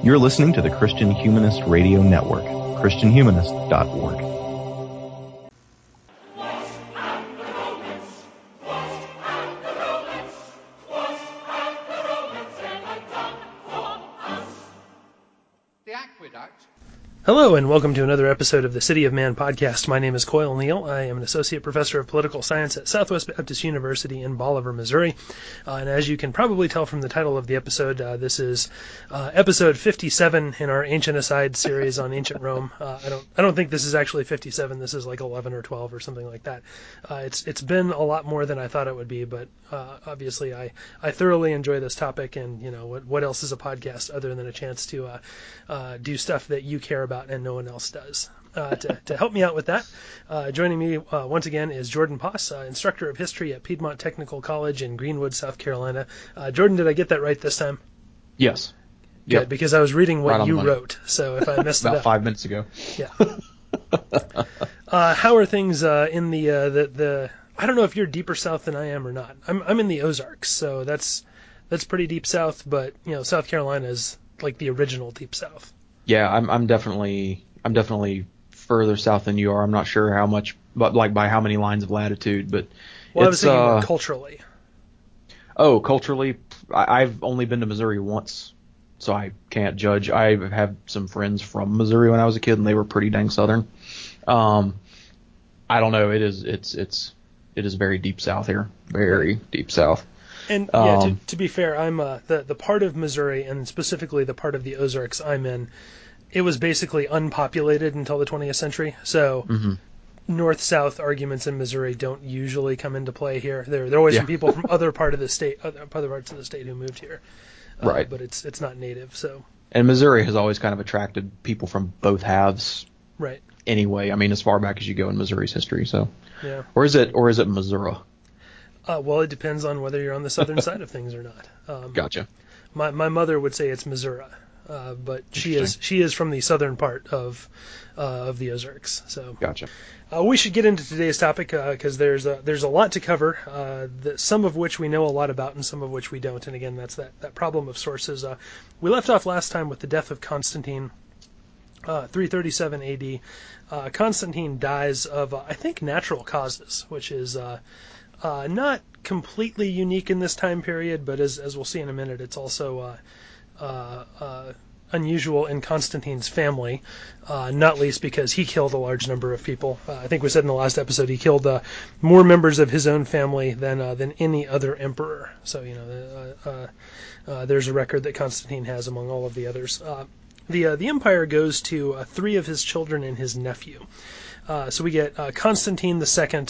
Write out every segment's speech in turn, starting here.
You're listening to the Christian Humanist Radio Network, christianhumanist.org. Hello and welcome to another episode of the City of Man podcast. My name is Coyle Neal. I am an associate professor of political science at Southwest Baptist University in Bolivar, Missouri. And as you can probably tell from the title of the episode, this is episode 57 in our Ancient Aside series on ancient Rome. I don't think this is actually 57. This is like 11 or 12 or something like that. It's been a lot more than I thought it would be, but obviously I thoroughly enjoy this topic, and you know what else is a podcast other than a chance to do stuff that you care about and no one else does. To help me out with that, joining me once again is Jordan Poss, instructor of history at Piedmont Technical College in Greenwood, South Carolina. Jordan, did I get that right this time? Yes. Good, yep. Because I was reading what right you wrote, so if I messed it up. About 5 minutes ago. Yeah. How are things in the I don't know if you're deeper south than I am or not. I'm in the Ozarks, so that's pretty deep south, but you know, South Carolina is like the original deep south. Yeah, I'm definitely further south than you are. I'm not sure how much, but like by how many lines of latitude. But well, I was thinking more culturally. Oh, culturally, I've only been to Missouri once, so I can't judge. I have some friends from Missouri when I was a kid, and they were pretty dang southern. I don't know. It is very deep south here, very deep south. And yeah, to be fair, I'm the part of Missouri, and specifically the part of the Ozarks I'm in, it was basically unpopulated until the 20th century. So north-south arguments in Missouri don't usually come into play here. There are always some people from other parts of the state who moved here, right? But it's not native. So and Missouri has always kind of attracted people from both halves, right? Anyway, I mean, as far back as you go in Missouri's history. So yeah, or is it Missouri? Well, it depends on whether you're on the southern side of things or not. Gotcha. My mother would say it's Missouri, but she is from the southern part of the Ozarks. So gotcha. We should get into today's topic because there's a lot to cover. Some of which we know a lot about, and some of which we don't. And again, that's that problem of sources. We left off last time with the death of Constantine, 337 A.D. Constantine dies of I think natural causes, which is not completely unique in this time period, but as we'll see in a minute, it's also unusual in Constantine's family, not least because he killed a large number of people. I think we said in the last episode he killed more members of his own family than any other emperor. So you know, there's a record that Constantine has among all of the others. The empire goes to 3 of his children and his nephew. So we get Constantine II,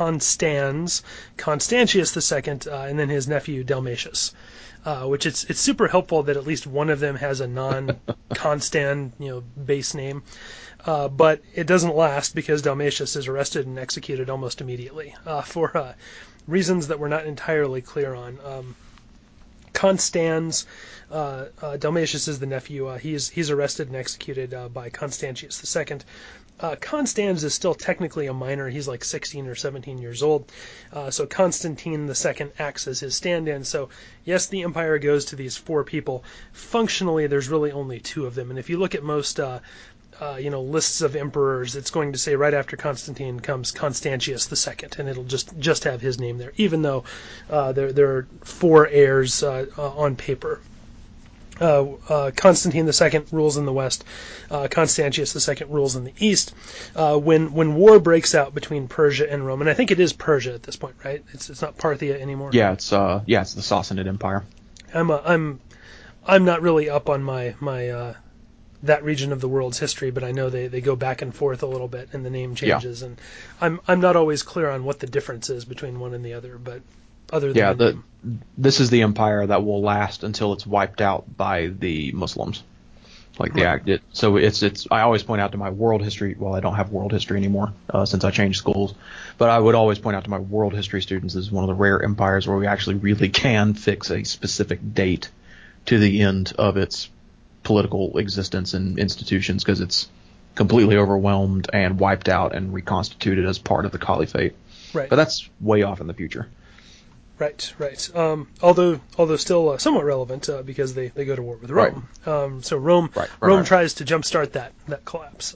Constantius II, and then his nephew Dalmatius. Which it's super helpful that at least one of them has a non-Constan base name. But it doesn't last because Dalmatius is arrested and executed almost immediately for reasons that we're not entirely clear on. Constans, Dalmatius is the nephew. He's arrested and executed by Constantius II. Constans is still technically a minor. He's like 16 or 17 years old. So Constantine II acts as his stand-in. So yes, the empire goes to these 4 people. Functionally, there's really only 2 of them. And if you look at most lists of emperors, it's going to say right after Constantine comes Constantius II, and it'll just have his name there, even though there are 4 heirs on paper. Constantine II rules in the west. Constantius II rules in the east. When war breaks out between Persia and Rome, and I think it is Persia at this point, right? It's not Parthia anymore. Yeah, it's the Sassanid Empire. I'm not really up on my that region of the world's history, but I know they go back and forth a little bit, and the name changes, and I'm not always clear on what the difference is between one and the other, but. This is the empire that will last until it's wiped out by the Muslims, like the act. So it's. I always point out to my world history. Well, I don't have world history anymore since I changed schools, but I would always point out to my world history students this is one of the rare empires where we actually really can fix a specific date to the end of its political existence and institutions, because it's completely overwhelmed and wiped out and reconstituted as part of the caliphate. Right. But that's way off in the future. Right. Although still somewhat relevant because they go to war with Rome. Right. So Rome Right. tries to jumpstart that collapse.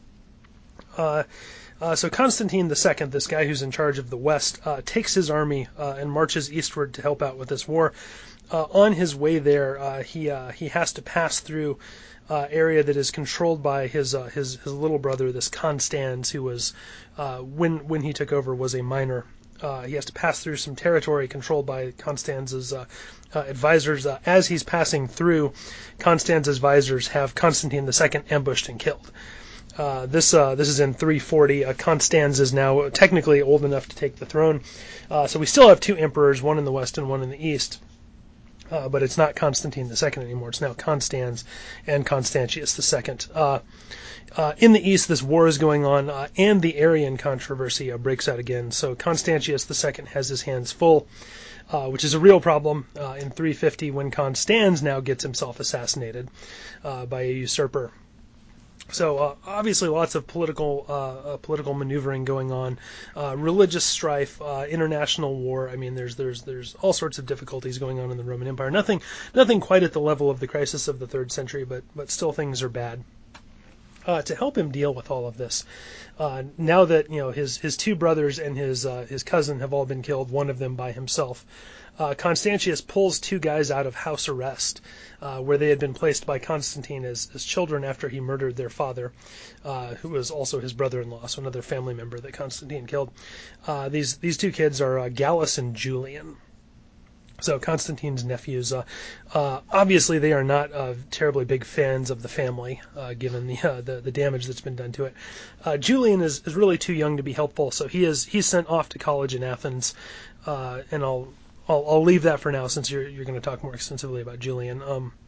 So Constantine II, this guy who's in charge of the West, takes his army and marches eastward to help out with this war. On his way there, he has to pass through area that is controlled by his little brother, this Constans, who was when he took over was a minor. He has to pass through some territory controlled by Constance's advisors. As he's passing through, Constance's advisors have Constantine II ambushed and killed. This is in 340. Constans is now technically old enough to take the throne. So we still have two emperors, one in the west and one in the east. But it's not Constantine II anymore. It's now Constans and Constantius II. In the east, this war is going on, and the Arian controversy breaks out again. So Constantius II has his hands full, which is a real problem in 350 when Constans now gets himself assassinated by a usurper. So obviously lots of political maneuvering going on, religious strife, international war. I mean, there's all sorts of difficulties going on in the Roman Empire. Nothing quite at the level of the crisis of the 3rd century, but still things are bad. To help him deal with all of this, now that his two brothers and his cousin have all been killed, one of them by himself, Constantius pulls two guys out of house arrest, where they had been placed by Constantine as children after he murdered their father, who was also his brother-in-law, so another family member that Constantine killed. These two kids are Gallus and Julian. So Constantine's nephews. Obviously, they are not terribly big fans of the family, given the damage that's been done to it. Julian is really too young to be helpful, so he's sent off to college in Athens, and I'll leave that for now since you're going to talk more extensively about Julian.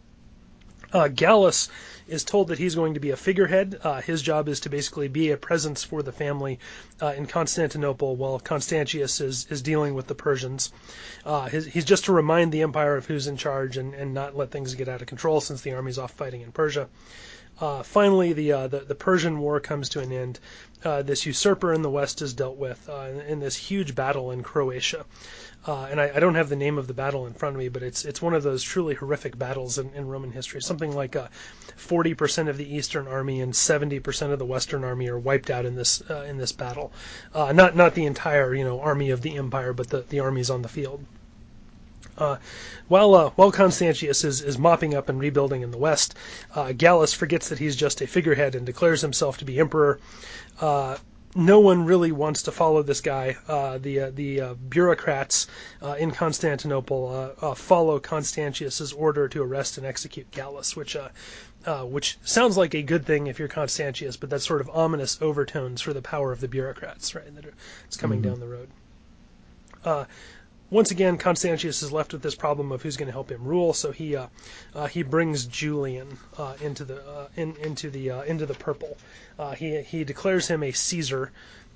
Gallus is told that he's going to be a figurehead. His job is to basically be a presence for the family in Constantinople while Constantius is dealing with the Persians. He's just to remind the empire of who's in charge and not let things get out of control since the army's off fighting in Persia. Finally, the Persian War comes to an end. This usurper in the west is dealt with in this huge battle in Croatia. And I don't have the name of the battle in front of me, but it's one of those truly horrific battles in Roman history. Something like 40% of the Eastern army and 70% of the Western army are wiped out in this battle. Not the entire army of the empire, but the armies on the field. While Constantius is mopping up and rebuilding in the west, Gallus forgets that he's just a figurehead and declares himself to be emperor. No one really wants to follow this guy. The bureaucrats in Constantinople follow Constantius's order to arrest and execute Gallus, which sounds like a good thing if you're Constantius, but that's sort of ominous overtones for the power of the bureaucrats, right? That it's coming down the road. Once again, Constantius is left with this problem of who's going to help him rule, so he brings Julian into the purple. He declares him a Caesar,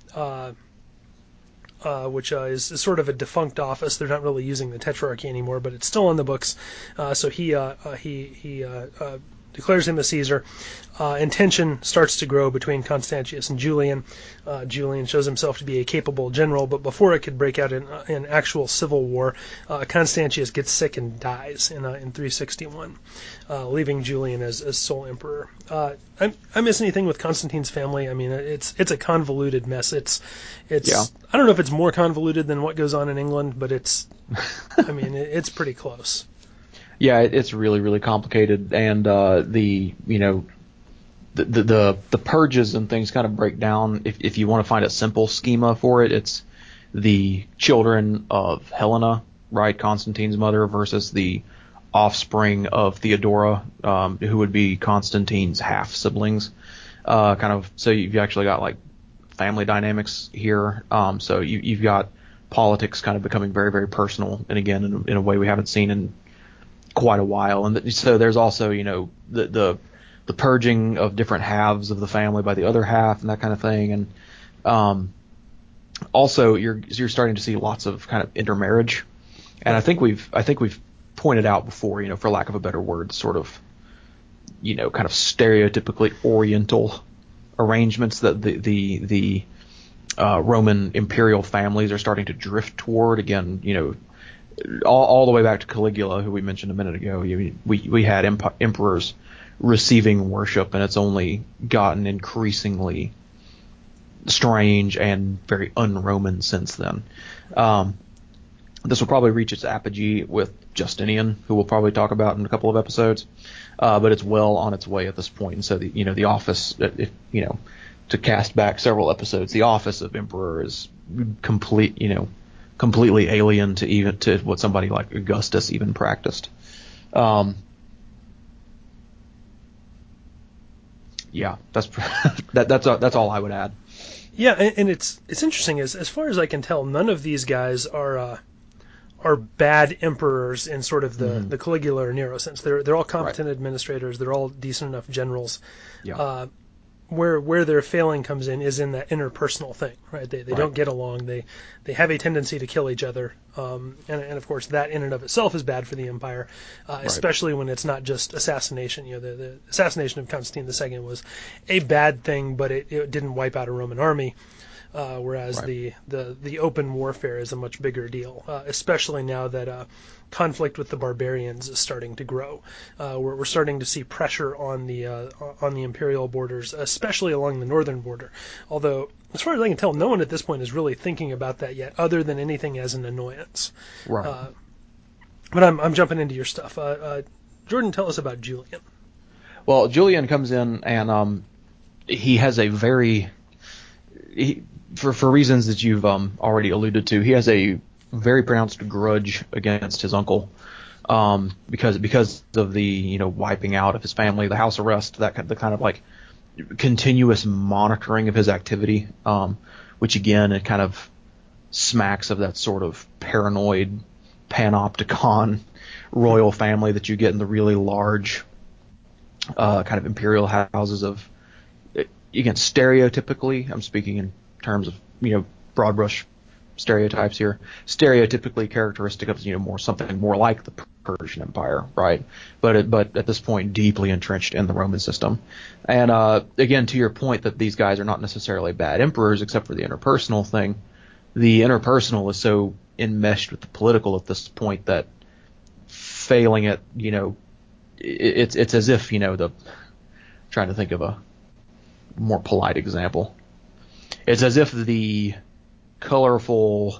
which is sort of a defunct office. They're not really using the Tetrarchy anymore, but it's still on the books. So he declares him a Caesar, and tension starts to grow between Constantius and Julian. Julian shows himself to be a capable general, but before it could break out in actual civil war, Constantius gets sick and dies in 361, leaving Julian as sole emperor. I miss anything with Constantine's family. I mean, it's a convoluted mess. It's Yeah. I don't know if it's more convoluted than what goes on in England, but it's it's pretty close. Yeah, it's really, really complicated, and the purges and things kind of break down. If you want to find a simple schema for it, it's the children of Helena, right, Constantine's mother, versus the offspring of Theodora, who would be Constantine's half siblings. So you've actually got like family dynamics here. So you've got politics kind of becoming very, very personal, and again in a way we haven't seen in quite a while. And so there's also the purging of different halves of the family by the other half and that kind of thing. And also you're starting to see lots of kind of intermarriage. And I think we've pointed out before, for lack of a better word, sort of kind of stereotypically Oriental arrangements that the Roman imperial families are starting to drift toward. Again, all the way back to Caligula, who we mentioned a minute ago. We had emperors receiving worship, and it's only gotten increasingly strange and very un-Roman since then. This will probably reach its apogee with Justinian, who we'll probably talk about in a couple of episodes, but it's well on its way at this point. And so the office, to cast back several episodes, the office of emperor is completely alien to what somebody like Augustus even practiced. Yeah, that's all I would add. Yeah, and it's interesting as far as I can tell, none of these guys are bad emperors in sort of the Caligula or Nero sense. They're all competent administrators. They're all decent enough generals. Yeah. Where their failing comes in is in that interpersonal thing, right? They don't get along. They have a tendency to kill each other, and of course that in and of itself is bad for the empire, especially when it's not just assassination. The assassination of Constantine II was a bad thing, but it didn't wipe out a Roman army. Whereas the open warfare is a much bigger deal, especially now that conflict with the barbarians is starting to grow. We're starting to see pressure on the imperial borders, especially along the northern border. Although, as far as I can tell, no one at this point is really thinking about that yet, other than anything as an annoyance. Right. But I'm jumping into your stuff. Jordan, tell us about Julian. Well, Julian comes in and he has a for reasons that you've already alluded to, he has a very pronounced grudge against his uncle, because of the wiping out of his family, the house arrest, the kind of like continuous monitoring of his activity, which again it kind of smacks of that sort of paranoid panopticon royal family that you get in the really large kind of imperial houses of, again, stereotypically, I'm speaking in terms of, broad brush stereotypes here, stereotypically characteristic of, something more like the Persian Empire, right? But at this point, deeply entrenched in the Roman system. And, again, to your point that these guys are not necessarily bad emperors, except for the interpersonal thing, the interpersonal is so enmeshed with the political at this point that failing it, it's as if, trying to think of a more polite example. It's as if the colorful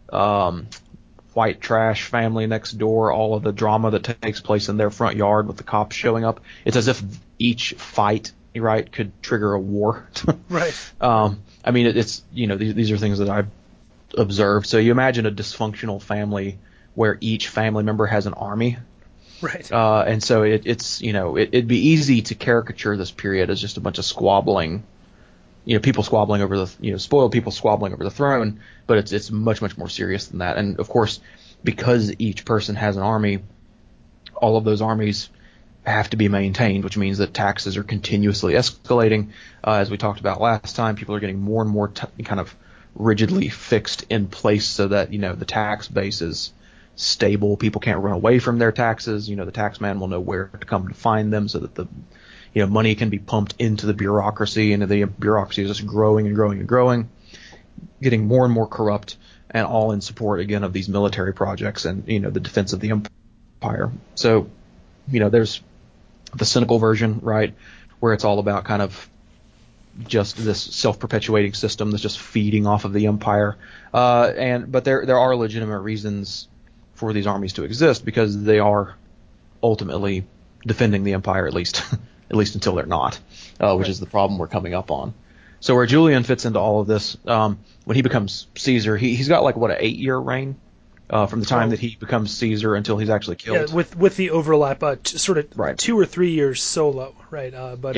white trash family next door, all of the drama that takes place in their front yard with the cops showing up, it's as if each fight, right, could trigger a war. Right. I mean, it's these are things that I've observed. So you imagine a dysfunctional family where each family member has an army. Right. And so it'd be easy to caricature this period as just a bunch of squabbling, people squabbling over the, spoiled people squabbling over the throne, but it's much, much more serious than that. And of course, because each person has an army, all of those armies have to be maintained, which means that taxes are continuously escalating. As we talked about last time, people are getting more and more kind of rigidly fixed in place so that, the tax base is stable. People can't run away from their taxes. The tax man will know where to come to find them so that the money can be pumped into the bureaucracy, and the bureaucracy is just growing and growing and growing, getting more and more corrupt, and all in support again of these military projects and the defense of the empire. So there's the cynical version, right, where it's all about kind of just this self-perpetuating system that's just feeding off of the empire, but there are legitimate reasons for these armies to exist, because they are ultimately defending the empire, at least until they're not, which is the problem we're coming up on. So where Julian fits into all of this, when he becomes Caesar, he's got like an 8-year reign from the time that he becomes Caesar until he's actually killed. Yeah, with the overlap, sort of right. 2 or 3 years solo, right?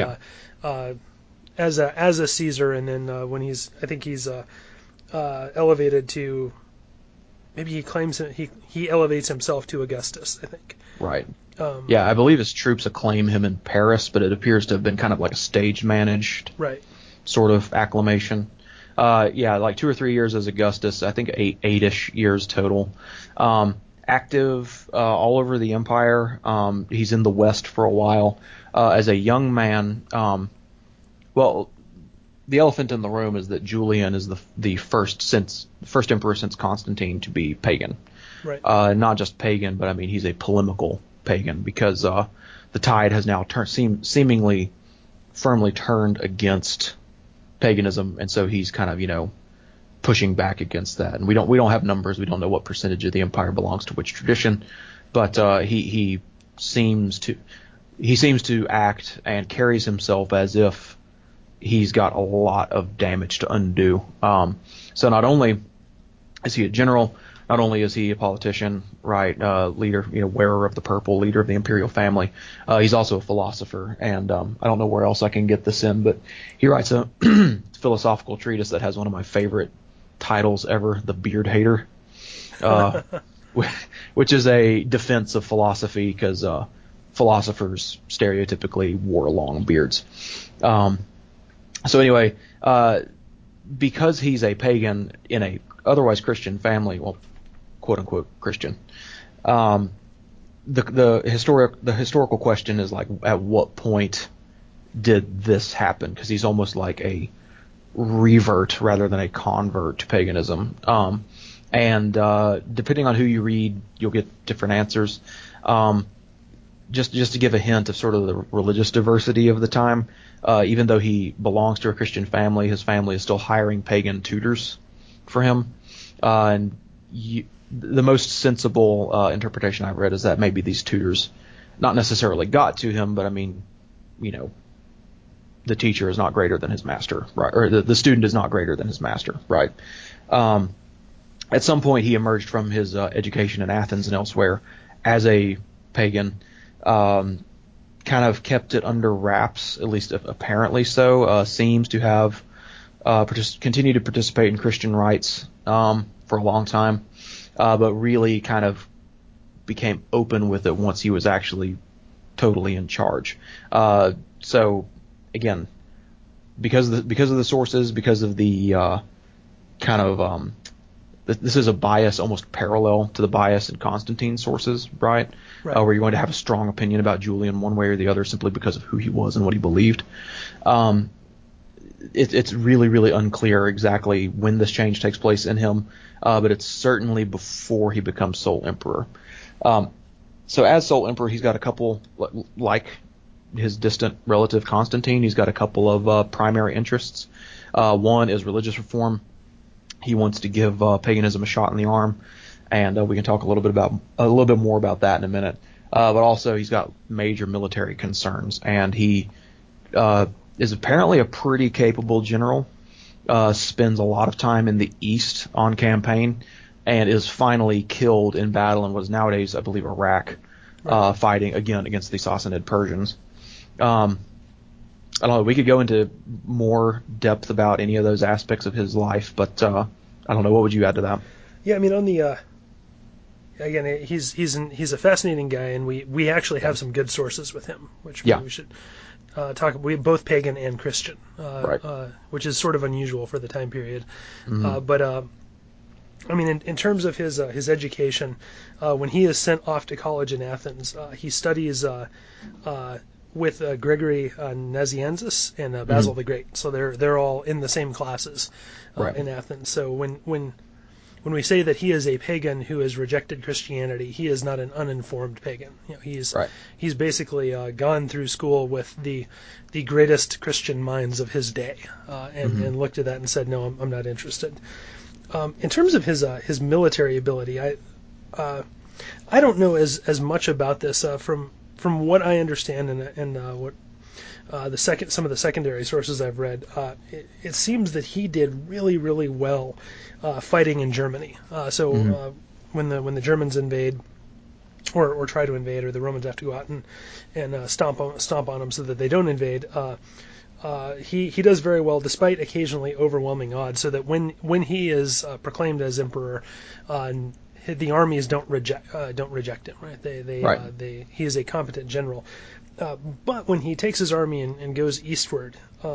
As a Caesar, and then when he's elevated to, maybe he claims he elevates himself to Augustus, I think. Right. Yeah, I believe his troops acclaim him in Paris, but it appears to have been kind of like a stage managed sort of acclamation. Like 2 or 3 years as Augustus, I think 8-ish years total. Active all over the empire. He's in the West for a while. As a young man, the elephant in the room is that Julian is the first emperor since Constantine to be pagan. Right. Not just pagan, but I mean he's a polemical pagan because the tide has now seemingly firmly turned against paganism, and so he's kind of pushing back against that. And we don't have numbers. We don't know what percentage of the empire belongs to which tradition, but he seems to act and carries himself as if he's got a lot of damage to undo. So not only is he a general, not only is he a politician, right, leader, wearer of the purple, leader of the imperial family, he's also a philosopher. And I don't know where else I can get this in, but he writes a philosophical treatise that has one of my favorite titles ever, The Beard Hater, which is a defense of philosophy because philosophers stereotypically wore long beards. So anyway, because he's a pagan in a otherwise Christian family, well, quote unquote Christian, the historical question is like, at what point did this happen? Because he's almost like a revert rather than a convert to paganism. And depending on who you read, you'll get different answers. Just to give a hint of sort of the religious diversity of the time, even though he belongs to a Christian family, his family is still hiring pagan tutors for him. And the most sensible interpretation I've read is that maybe these tutors not necessarily got to him, but I mean, the teacher is not greater than his master, right? Or the student is not greater than his master, right? At some point, he emerged from his education in Athens and elsewhere as a pagan, kind of kept it under wraps, at least apparently so, seems to have continued to participate in Christian rites for a long time, but really kind of became open with it once he was actually totally in charge. So again, because of the sources, because of the kind of this is a bias almost parallel to the bias in Constantine's sources, right? Where you're going to have a strong opinion about Julian one way or the other simply because of who he was and what he believed. It's really, really unclear exactly when this change takes place in him, but it's certainly before he becomes sole emperor. So as sole emperor, he's got a couple, like his distant relative Constantine, he's got a couple of primary interests. One is religious reform. He wants to give paganism a shot in the arm, and we can talk a little bit more about that in a minute. But also, he's got major military concerns, and he is apparently a pretty capable general. Spends a lot of time in the east on campaign, and is finally killed in battle in what is nowadays, I believe, Iraq, fighting again against the Sassanid Persians. I don't know. We could go into more depth about any of those aspects of his life, but I don't know. What would you add to that? Yeah, I mean, on the again, he's a fascinating guy, and we actually have some good sources with him, which we should talk. We both pagan and Christian, which is sort of unusual for the time period. Mm-hmm. But I mean, in terms of his education, when he is sent off to college in Athens, he studies with Gregory Nazianzus and Basil the Great. So they're all in the same classes in Athens. So when we say that he is a pagan who has rejected Christianity, he is not an uninformed pagan. He's basically gone through school with the greatest Christian minds of his day, and looked at that and said, no, I'm not interested. In terms of his military ability, I don't know as much about this from what I understand and what some of the secondary sources I've read. It seems that he did really, really well fighting in Germany. When the Germans invade or try to invade, or the Romans have to go out and stomp on them so that they don't invade. He does very well despite occasionally overwhelming odds. So that when he is proclaimed as emperor, the armies don't reject him, right? He is a competent general. But when he takes his army and goes eastward,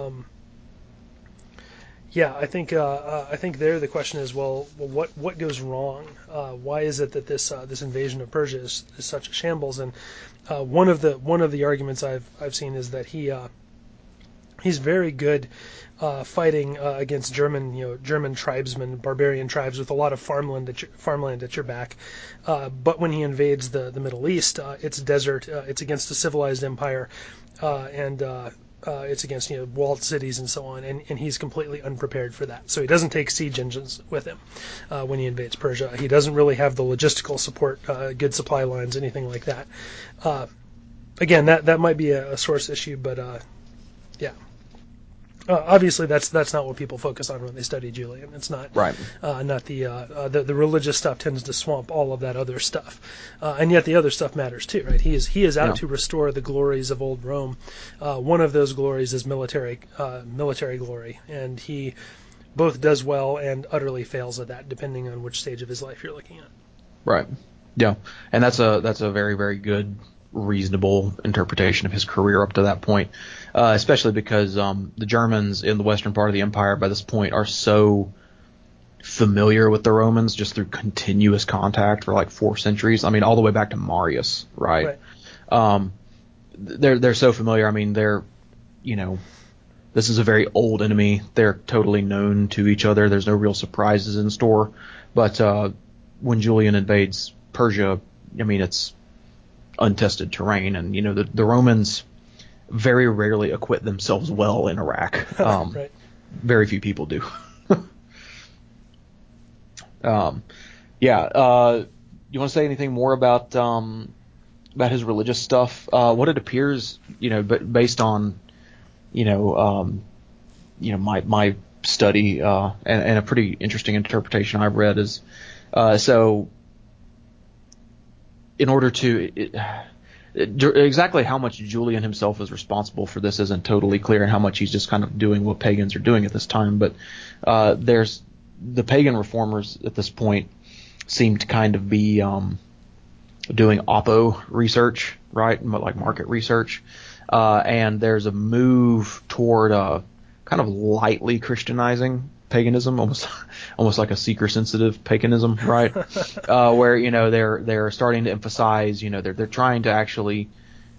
I think there the question is, well, what goes wrong? Why is it that this invasion of Persia is such a shambles? And one of the arguments I've seen is that he He's very good fighting against German tribesmen, barbarian tribes with a lot of farmland at your back. But when he invades the Middle East, it's desert. It's against a civilized empire, and it's against walled cities and so on. And he's completely unprepared for that. So he doesn't take siege engines with him when he invades Persia. He doesn't really have the logistical support, good supply lines, anything like that. Again, that might be a source issue, but yeah. Obviously, that's not what people focus on when they study Julian. It's not Right. Not the religious stuff tends to swamp all of that other stuff, and yet the other stuff matters too, right? He is out to restore the glories of old Rome. One of those glories is military glory, and he both does well and utterly fails at that, depending on which stage of his life you're looking at. Right. Yeah. And that's a very, very good, reasonable interpretation of his career up to that point, especially because the Germans in the western part of the empire by this point are so familiar with the Romans just through continuous contact for like 4 centuries. I mean, all the way back to Marius, right? They're so familiar. I mean, this is a very old enemy. They're totally known to each other. There's no real surprises in store. But when Julian invades Persia, I mean, it's untested terrain, and the Romans very rarely acquit themselves well in Iraq. Right. Very few people do. You want to say anything more about his religious stuff? What it appears, based on my study and a pretty interesting interpretation I've read is so. In order to exactly how much Julian himself is responsible for this isn't totally clear, and how much he's just kind of doing what pagans are doing at this time. But there's the pagan reformers at this point seem to kind of be doing oppo research, right, like market research, and there's a move toward kind of lightly Christianizing paganism, almost like a seeker-sensitive paganism, right? Where they're starting to emphasize, they're trying to actually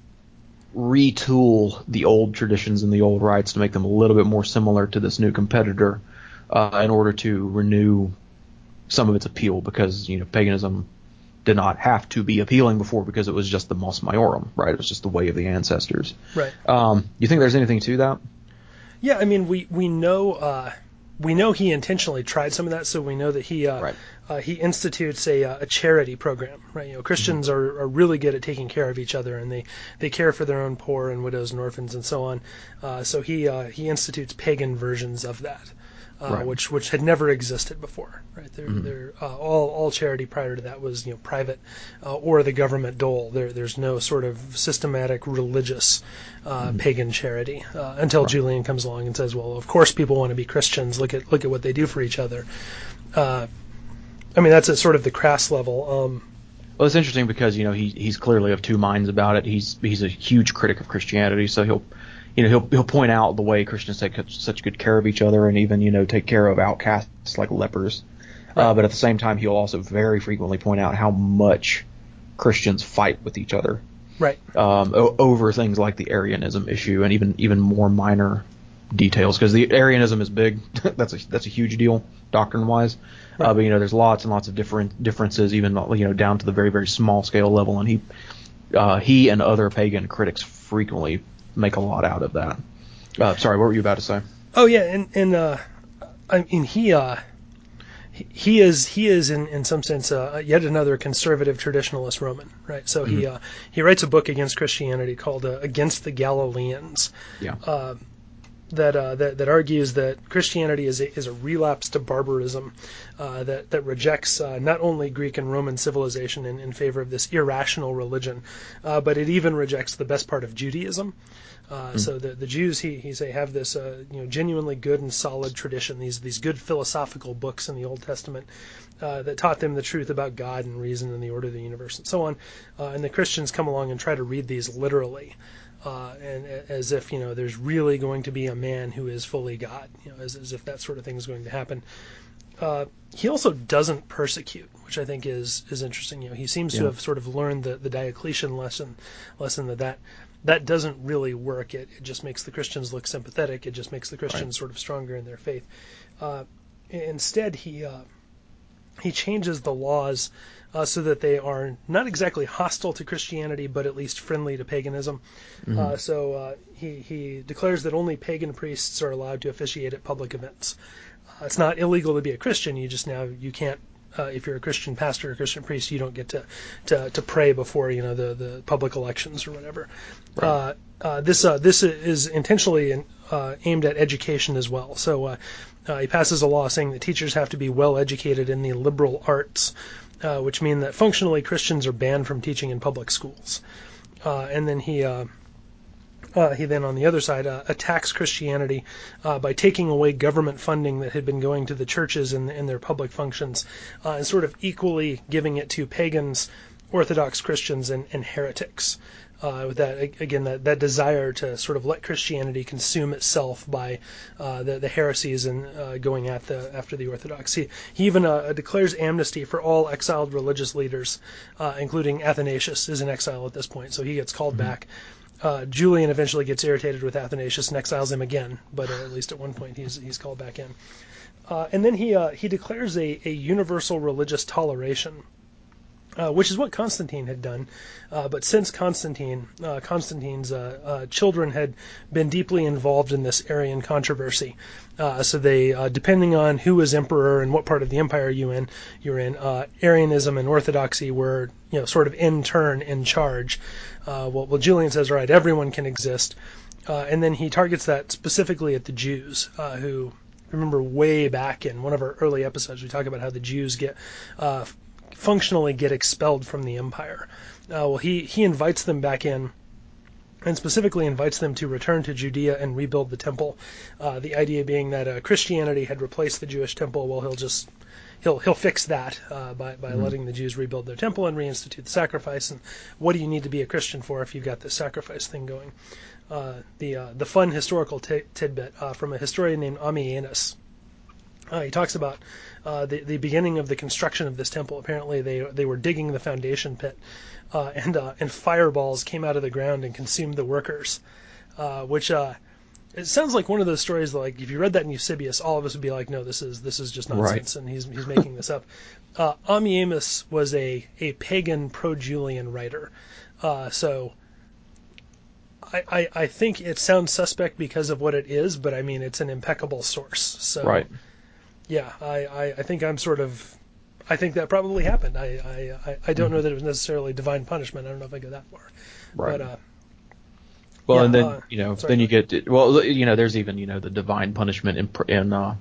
retool the old traditions and the old rites to make them a little bit more similar to this new competitor, in order to renew some of its appeal, because paganism did not have to be appealing before, because it was just the mos maiorum, right? It was just the way of the ancestors. Right. You think there's anything to that? Yeah, I mean, we know he intentionally tried some of that, so we know that he institutes a charity program, right? Christians are really good at taking care of each other, and they care for their own poor and widows and orphans and so on. So he institutes pagan versions of that, which had never existed before, right? All charity prior to that was private or the government dole. There's no sort of systematic religious pagan charity until Julian comes along and says, well, of course people want to be Christians. Look at what they do for each other. I mean, that's at sort of the crass level. Well, it's interesting because he's clearly of two minds about it. He's a huge critic of Christianity, so he'll point out the way Christians take such good care of each other, and even take care of outcasts like lepers. Right. But at the same time, he'll also very frequently point out how much Christians fight with each other, right? Over things like the Arianism issue, and even more minor details, because the Arianism is big. that's a huge deal doctrine wise. Right. But there's lots and lots of differences, even down to the very, very small scale level, and he and other pagan critics frequently make a lot out of that. Sorry, what were you about to say? Oh yeah, and I mean he is in some sense yet another conservative traditionalist Roman, right? So he writes a book against Christianity called Against the Galileans. Yeah. That argues that Christianity is a relapse to barbarism, that rejects not only Greek and Roman civilization in favor of this irrational religion, but it even rejects the best part of Judaism. So the Jews, he say, have this genuinely good and solid tradition, these good philosophical books in the Old Testament that taught them the truth about God and reason and the order of the universe and so on. And the Christians come along and try to read these literally. And as if there's really going to be a man who is fully God, as if that sort of thing is going to happen. He also doesn't persecute, which I think is interesting. He seems to have sort of learned the Diocletian lesson that doesn't really work. It just makes the Christians look sympathetic. It just makes the Christians sort of stronger in their faith. Instead, he changes the laws so that they are not exactly hostile to Christianity, but at least friendly to paganism. He declares that only pagan priests are allowed to officiate at public events. It's not illegal to be a Christian. You can't. If you're a Christian pastor or a Christian priest, you don't get to pray before the public elections or whatever. Right. This is intentionally aimed at education as well. So he passes a law saying that teachers have to be well educated in the liberal arts, which mean that functionally Christians are banned from teaching in public schools. And then he then on the other side attacks Christianity by taking away government funding that had been going to the churches in their public functions, and sort of equally giving it to pagans, Orthodox Christians, and heretics. With that, again, that desire to sort of let Christianity consume itself by the heresies and going after the Orthodox. He even declares amnesty for all exiled religious leaders, including Athanasius is in exile at this point, so he gets called back. Julian eventually gets irritated with Athanasius and exiles him again, but at least at one point he's called back in. And then he declares a universal religious toleration, which is what Constantine had done. But since Constantine's children had been deeply involved in this Arian controversy, so they, depending on who was emperor and what part of the empire you're in, Arianism and Orthodoxy were, sort of in turn in charge. Well, Julian says, all right, everyone can exist, and then he targets that specifically at the Jews, who, remember way back in one of our early episodes, we talk about how the Jews functionally get expelled from the empire. He invites them back in, and specifically invites them to return to Judea and rebuild the temple. The idea being that Christianity had replaced the Jewish temple. Well, he'll fix that by letting the Jews rebuild their temple and reinstitute the sacrifice. And what do you need to be a Christian for if you've got this sacrifice thing going? The fun historical tidbit from a historian named Ammianus. He talks about the beginning of the construction of this temple. Apparently, they were digging the foundation pit, and fireballs came out of the ground and consumed the workers. Which it sounds like one of those stories that, like, if you read that in Eusebius, all of us would be like, no, this is just nonsense, right. And he's making this up. Ammianus was a pagan pro-Julian writer, so. I think it sounds suspect because of what it is, but I mean it's an impeccable source. So. Right. Yeah, I think I think that probably happened. I don't know that it was necessarily divine punishment. I don't know if I go that far. Right. But, and then then you get there's even the divine punishment in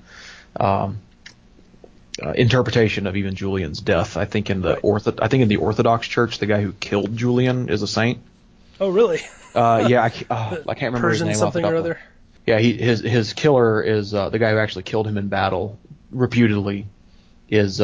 interpretation of even Julian's death. I think in the Orthodox Church, the guy who killed Julian is a saint. Oh, really? I can't remember Persian his name. Something or other. Yeah, his killer is the guy who actually killed him in battle. Reputedly, is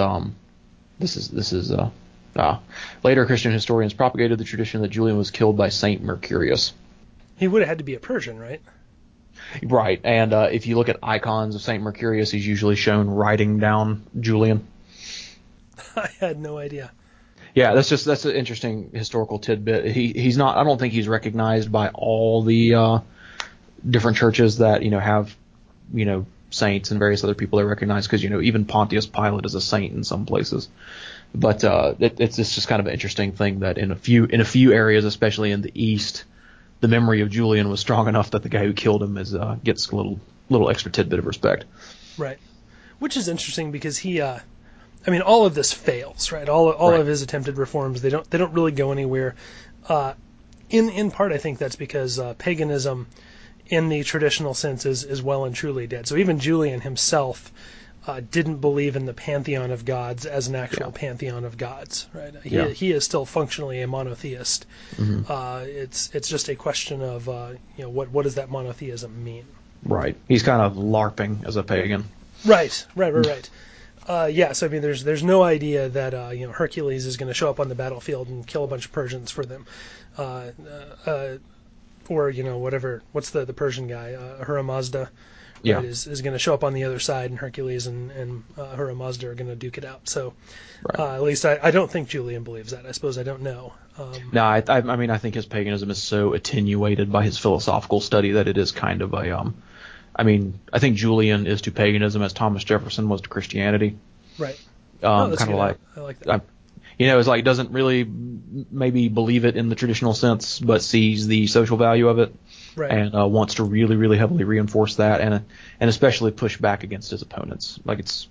later Christian historians propagated the tradition that Julian was killed by Saint Mercurius. He would have had to be a Persian, right? Right, and if you look at icons of Saint Mercurius, he's usually shown writing down Julian. I had no idea. Yeah, that's an interesting historical tidbit. He's not. I don't think he's recognized by all the different churches that have saints and various other people they recognize, because even Pontius Pilate is a saint in some places. But it's just kind of an interesting thing that in a few areas, especially in the East, the memory of Julian was strong enough that the guy who killed him gets a little extra tidbit of respect. Right, which is interesting because he. All of this fails, right? All of his attempted reforms, they don't really go anywhere. In part, I think that's because paganism, in the traditional sense, is well and truly dead. So even Julian himself didn't believe in the pantheon of gods as an actual pantheon of gods, right? He is still functionally a monotheist. Mm-hmm. It's just a question of what does that monotheism mean? Right. He's kind of LARPing as a pagan. Right. So there's no idea that Hercules is going to show up on the battlefield and kill a bunch of Persians for them, or whatever. What's the Persian guy? Ahura Mazda, Yeah. right, is going to show up on the other side, and Hercules and Ahura Mazda are going to duke it out. So Right. at least I don't think Julian believes that. I suppose I don't know. No, I mean, I think his paganism is so attenuated by his philosophical study that it is kind of a I mean, I think Julian is to paganism as Thomas Jefferson was to Christianity. Right. That's Kind of good. like, I like that. it's like doesn't really maybe believe it in the traditional sense, but sees the social value of it, Right. and wants to really, really heavily reinforce that, and especially push back against his opponents. Like it's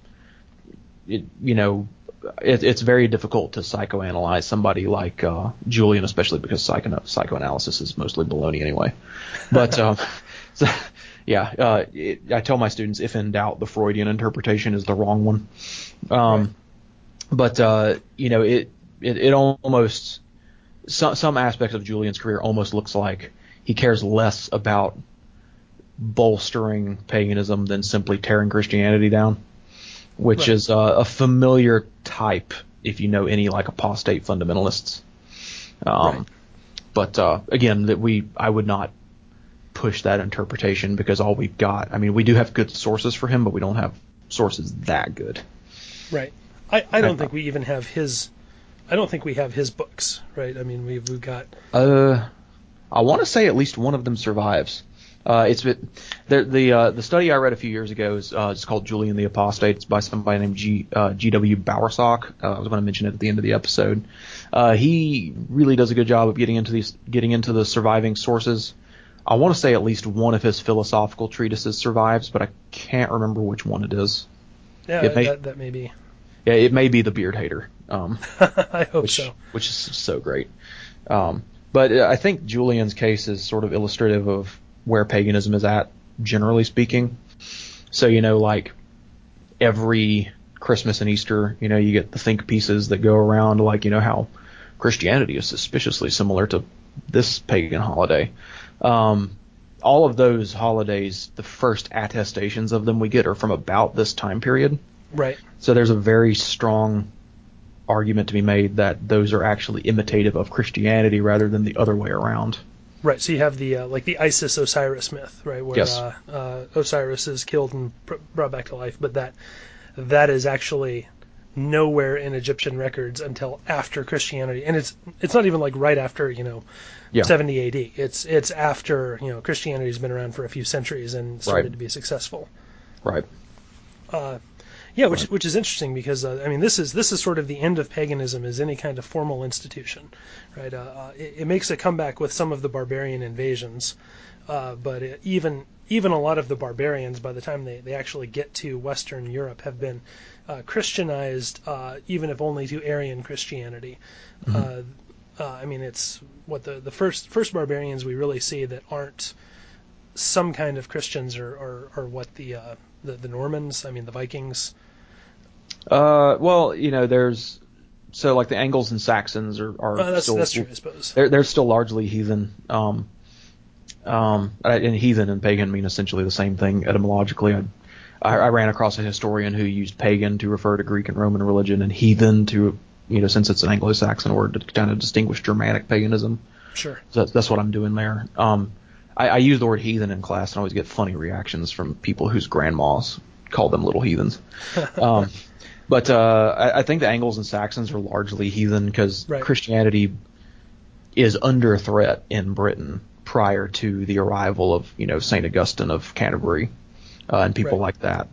very difficult to psychoanalyze somebody like Julian, especially because psychoanalysis is mostly baloney anyway. But so, yeah, I tell my students, if in doubt, the Freudian interpretation is the wrong one. Right. But it almost some aspects of Julian's career almost looks like he cares less about bolstering paganism than simply tearing Christianity down, which Right. is a familiar type if you know any like apostate fundamentalists. Right. But again, I would not push that interpretation because all we've got, I mean, we do have good sources for him, but we don't have sources that good. Right. I don't think we even have his. I don't think we have his books, right? I mean, we've got. I want to say at least one of them survives. The study I read a few years ago is it's called Julian the Apostate. It's by somebody named G.W. Bowersock. I was going to mention it at the end of the episode. He really does a good job of getting into the surviving sources. I want to say at least one of his philosophical treatises survives, but I can't remember which one it is. Yeah, that may be. Yeah, it may be the Beard Hater. I hope so. Which is so great. But I think Julian's case is sort of illustrative of where paganism is at, generally speaking. So, like every Christmas and Easter, you get the think pieces that go around, like, how Christianity is suspiciously similar to this pagan holiday. All of those holidays, the first attestations of them we get are from about this time period. Right. So there's a very strong argument to be made that those are actually imitative of Christianity rather than the other way around. Right. So you have the the Isis Osiris myth, right, where Yes. Osiris is killed and brought back to life, but that is actually nowhere in Egyptian records until after Christianity, and it's not even like right after 70 AD. It's after Christianity's been around for a few centuries and started Right. to be successful. Right. Yeah, which is interesting because I mean this is sort of the end of paganism as any kind of formal institution, right? It makes a comeback with some of the barbarian invasions, but even a lot of the barbarians, by the time they actually get to Western Europe, have been Christianized, even if only to Arian Christianity. Mm-hmm. I mean, it's what the first barbarians we really see that aren't some kind of Christians or what the Normans, I mean the Vikings. Well, there's so like the Angles and Saxons are still, that's true, I suppose. They're still largely heathen. And heathen and pagan mean essentially the same thing etymologically. I ran across a historian who used pagan to refer to Greek and Roman religion, and heathen to since it's an Anglo-Saxon word to kind of distinguish Germanic paganism. Sure. So that's what I'm doing there. I use the word heathen in class and always get funny reactions from people whose grandmas call them little heathens. But I think the Angles and Saxons are largely heathen because Right. Christianity is under threat in Britain prior to the arrival of St. Augustine of Canterbury and people Right. like that.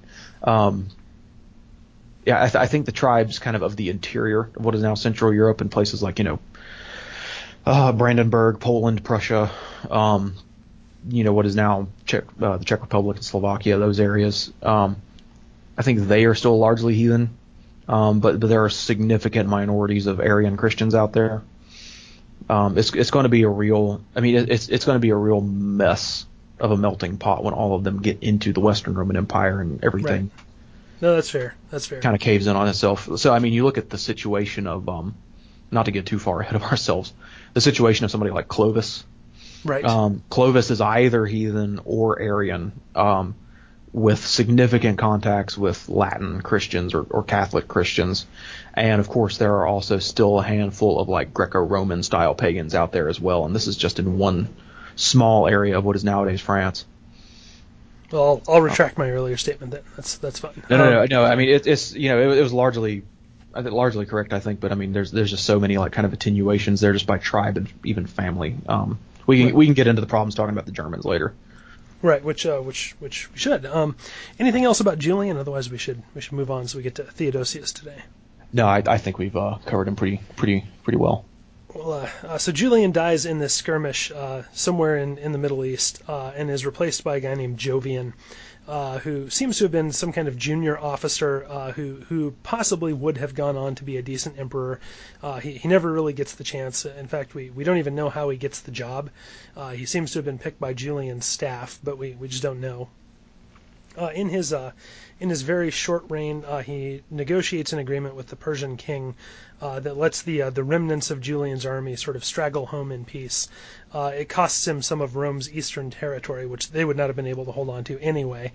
I think the tribes kind of the interior of what is now Central Europe and places like Brandenburg, Poland, Prussia, what is now the Czech Republic and Slovakia, those areas. I think they are still largely heathen, but there are significant minorities of Arian Christians out there. It's going to be it's going to be a real mess of a melting pot when all of them get into the Western Roman Empire and everything. Right. No, that's fair. That's fair. Kind of caves in on itself. So I mean, you look at the situation of not to get too far ahead of ourselves, the situation of somebody like Clovis. Right. Clovis is either heathen or Arian, with significant contacts with Latin Christians or Catholic Christians. And of course, there are also still a handful of like Greco-Roman style pagans out there as well. And this is just in one small area of what is nowadays France. Well, I'll retract my earlier statement then. That's fine. No. I mean, it's it was largely, I think, largely correct, I think. But I mean, there's just so many like kind of attenuations there just by tribe and even family. We can get into the problems talking about the Germans later. Right, which we should. Anything else about Julian? Otherwise, we should move on so we get to Theodosius today. No, I think we've covered him pretty well. Well, so Julian dies in this skirmish somewhere in the Middle East and is replaced by a guy named Jovian, who seems to have been some kind of junior officer who possibly would have gone on to be a decent emperor. He never really gets the chance. In fact, we don't even know how he gets the job. He seems to have been picked by Julian's staff, but we just don't know. In his very short reign, he negotiates an agreement with the Persian king that lets the remnants of Julian's army sort of straggle home in peace. It costs him some of Rome's eastern territory, which they would not have been able to hold on to anyway.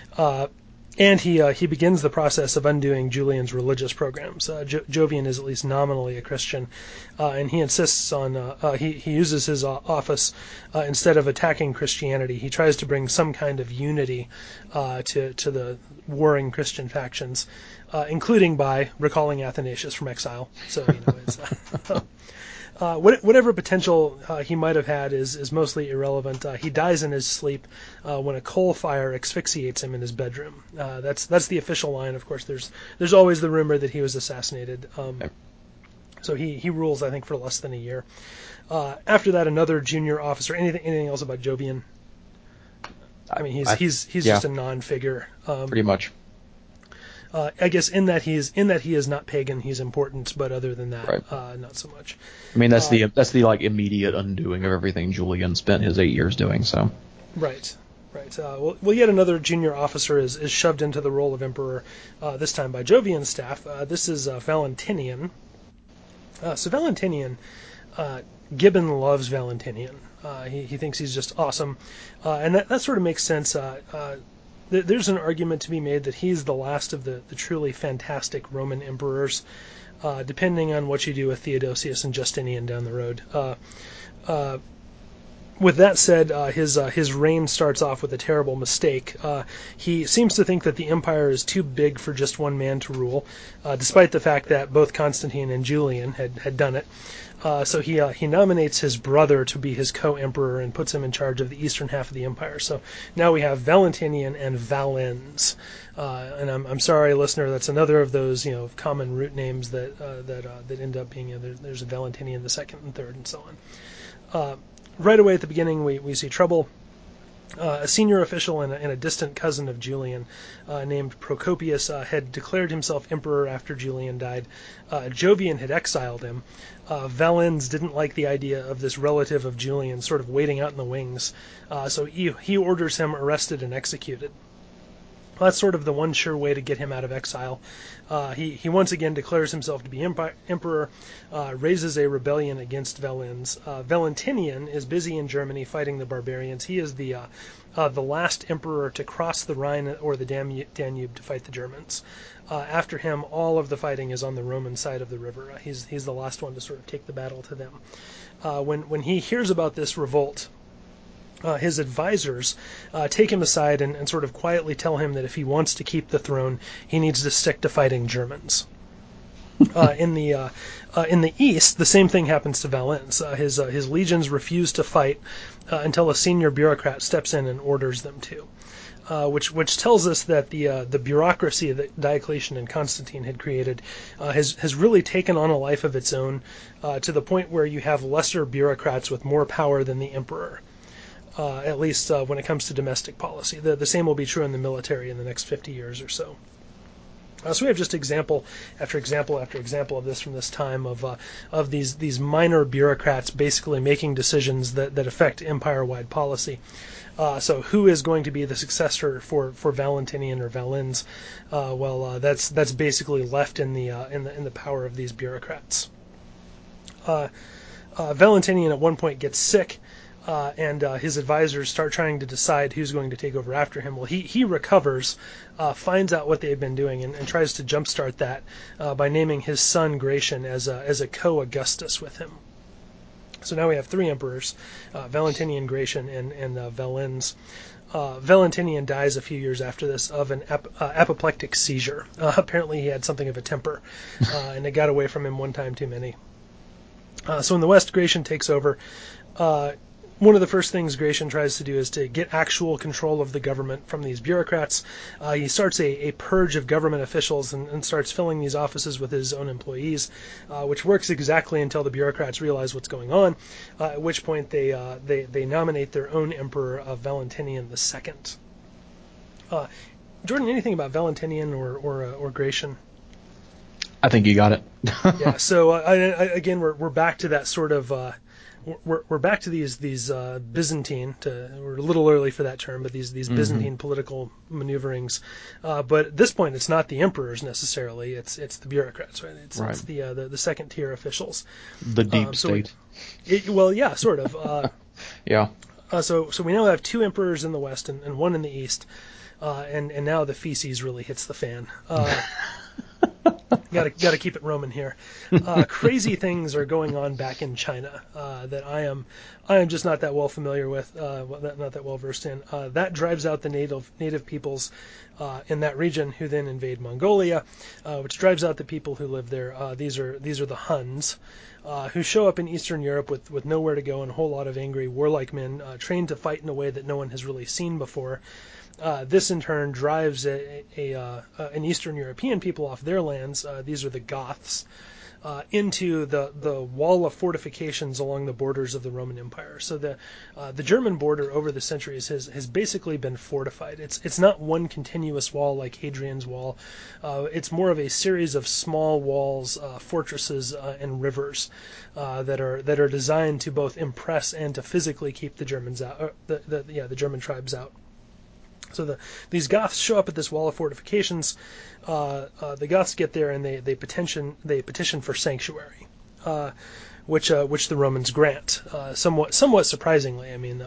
And he begins the process of undoing Julian's religious programs. Jovian is at least nominally a Christian, and he insists on he uses his office instead of attacking Christianity. He tries to bring some kind of unity to the warring Christian factions, including by recalling Athanasius from exile. So it's. Whatever potential he might have had is mostly irrelevant. He dies in his sleep when a coal fire asphyxiates him in his bedroom. That's the official line. Of course, there's always the rumor that he was assassinated. So he rules, I think, for less than a year. After that, another junior officer. Anything else about Jovian? I mean, he's just a non-figure. Pretty much. I guess in that he is not pagan, he's important, but other than that, right. Not so much. I mean, that's the like immediate undoing of everything Julian spent his 8 years doing. So. Right. Well, yet another junior officer is shoved into the role of emperor, this time by Jovian's staff. This is Valentinian. So Valentinian, Gibbon loves Valentinian. He thinks he's just awesome, and that sort of makes sense. There's an argument to be made that he's the last of the truly fantastic Roman emperors, depending on what you do with Theodosius and Justinian down the road. With that said, his reign starts off with a terrible mistake. He seems to think that the empire is too big for just one man to rule, despite the fact that both Constantine and Julian had done it. So he nominates his brother to be his co-emperor and puts him in charge of the eastern half of the empire. So now we have Valentinian and Valens. And I'm sorry, listener, that's another of those common root names that end up being there's a Valentinian the second and third and so on. Right away at the beginning, we see trouble. A senior official and a distant cousin of Julian, named Procopius, had declared himself emperor after Julian died. Jovian had exiled him. Valens didn't like the idea of this relative of Julian sort of waiting out in the wings, so he orders him arrested and executed. Well, that's sort of the one sure way to get him out of exile. He once again declares himself to be emperor, raises a rebellion against Valens. Valentinian is busy in Germany fighting the barbarians. He is the last emperor to cross the Rhine or the Danube to fight the Germans. After him, all of the fighting is on the Roman side of the river. He's the last one to sort of take the battle to them. When he hears about this revolt, his advisors take him aside and sort of quietly tell him that if he wants to keep the throne, he needs to stick to fighting Germans. In the east, the same thing happens to Valens. His legions refuse to fight until a senior bureaucrat steps in and orders them to. Which tells us that the bureaucracy that Diocletian and Constantine had created has really taken on a life of its own, to the point where you have lesser bureaucrats with more power than the emperor. At least when it comes to domestic policy. The same will be true in the military in the next 50 years or so. So we have just example after example after example of this from this time of these minor bureaucrats basically making decisions that affect empire-wide policy. So who is going to be the successor for Valentinian or Valens? That's basically left in the power of these bureaucrats. Valentinian at one point gets sick. And his advisors start trying to decide who's going to take over after him. Well, he recovers, finds out what they've been doing, and tries to jumpstart that by naming his son Gratian as a co-Augustus with him. So now we have 3 emperors, Valentinian, Gratian, and Valens. Valentinian dies a few years after this of an apoplectic seizure. Apparently he had something of a temper, and it got away from him one time too many. So in the West, Gratian takes over. One of the first things Gratian tries to do is to get actual control of the government from these bureaucrats. He starts a purge of government officials and starts filling these offices with his own employees, which works exactly until the bureaucrats realize what's going on, at which point they nominate their own emperor, Valentinian II. Jordan, anything about Valentinian or Gratian? I think you got it. Yeah. So again, we're back to that sort of. We're back to these Byzantine. We're a little early for that term, but these Byzantine political maneuverings. But at this point, it's not the emperors necessarily. It's the bureaucrats, right? It's the second tier officials. The deep state. Yeah, sort of. Yeah. So we now have 2 emperors in the West and 1 in the East, and now the feces really hits the fan. Got to keep it Roman here. Crazy things are going on back in China that I am just not that well familiar with, not that well versed in. That drives out the native peoples in that region, who then invade Mongolia, which drives out the people who live there. These are the Huns, who show up in Eastern Europe with nowhere to go and a whole lot of angry warlike men trained to fight in a way that no one has really seen before. This in turn drives an Eastern European people off their lands. These are the Goths, into the wall of fortifications along the borders of the Roman Empire. So the German border over the centuries has basically been fortified. It's not one continuous wall like Hadrian's Wall. It's more of a series of small walls, fortresses, and rivers that are designed to both impress and to physically keep the Germans out, the German tribes out. So these Goths show up at this wall of fortifications. The Goths get there and they petition for sanctuary, which the Romans grant. Somewhat surprisingly. I mean,